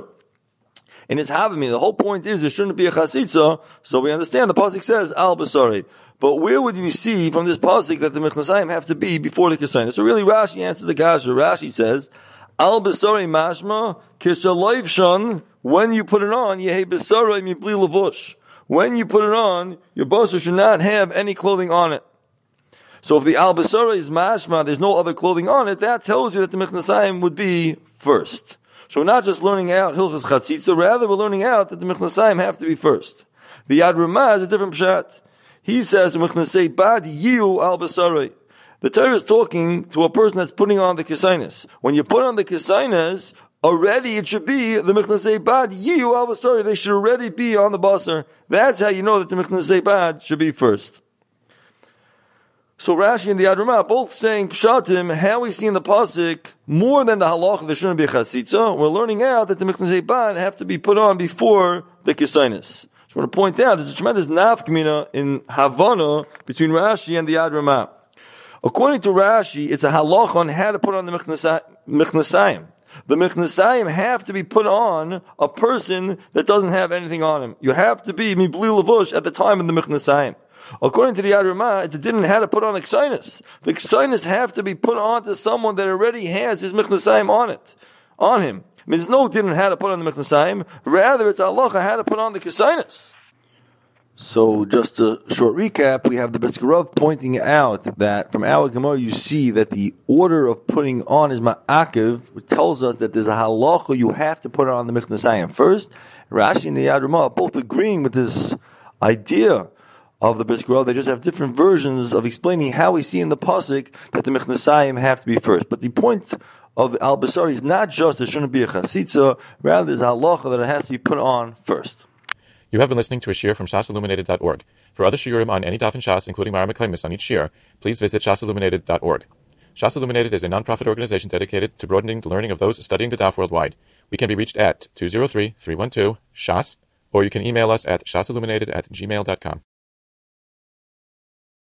in his Havami, the whole point is there shouldn't be a chatzitza, so we understand the pasuk says al basari. But where would we see from this pasuk that the Mechnasayim have to be before the Kesaynis? So really Rashi answers the kasha. Rashi says, al basari mashma kishalayvshan, when you put it on, yehi basari mibli levush. When you put it on, your basar should not have any clothing on it. So if the al basari is mashma, there's no other clothing on it, that tells you that the Mechnasayim would be first. So we're not just learning out Hilchos Chatzitza, rather we're learning out that the Mechnasayim have to be first. The Yad Ramah is a different pshat. He says, Mechnasei bad yiyu al basarei. The Torah is talking to a person that's putting on the Kesaynis. When you put on the Kesaynis, already it should be the Mechnasei bad yiyu al basarei. They should already be on the basar. That's how you know that the Mechnasei bad should be first. So Rashi and the Yad Ramah both saying pshatim, how we see in the pasuk more than the halacha there shouldn't be a chatzitza. We're learning out that the Mechnasei bad have to be put on before the Kesaynis. I want to point out there's a tremendous nafkamina in Havana between Rashi and the Yad Ramah. According to Rashi, it's a halach on how to put on the Mechnasayim. The Mechnasayim have to be put on a person that doesn't have anything on him. You have to be mibli levush at the time of the Mechnasayim. According to the Yad Ramah, it didn't have to put on the ksainis. The ksainis have to be put on to someone that already has his mechnasayim on it, on him. I mean, there's no didn't have to put on the mechnasayim. Rather, it's halacha had to put on the ksainis. So, just a short recap, we have the Brisker Rav pointing out that from our Gemara you see that the order of putting on is ma'akev, which tells us that there's a halacha you have to put on the mechnasayim first. Rashi and the Yad Ramah both agreeing with this idea of the Brisker Rav. They just have different versions of explaining how we see in the pasuk that the mechnasayim have to be first. But the point of Al Basari is not just there shouldn't be a chasitza, rather there's a halacha that it has to be put on first. You have been listening to a shiur from shas illuminated dot org. For other shiurim on any daf in Shas, including Mara Mekaymis on each shiur, please visit shas illuminated dot org. Shas Illuminated is a non-profit organization dedicated to broadening the learning of those studying the daf worldwide. We can be reached at two zero three, three one two, shas, or you can email us at shasilluminated at gmail dot com.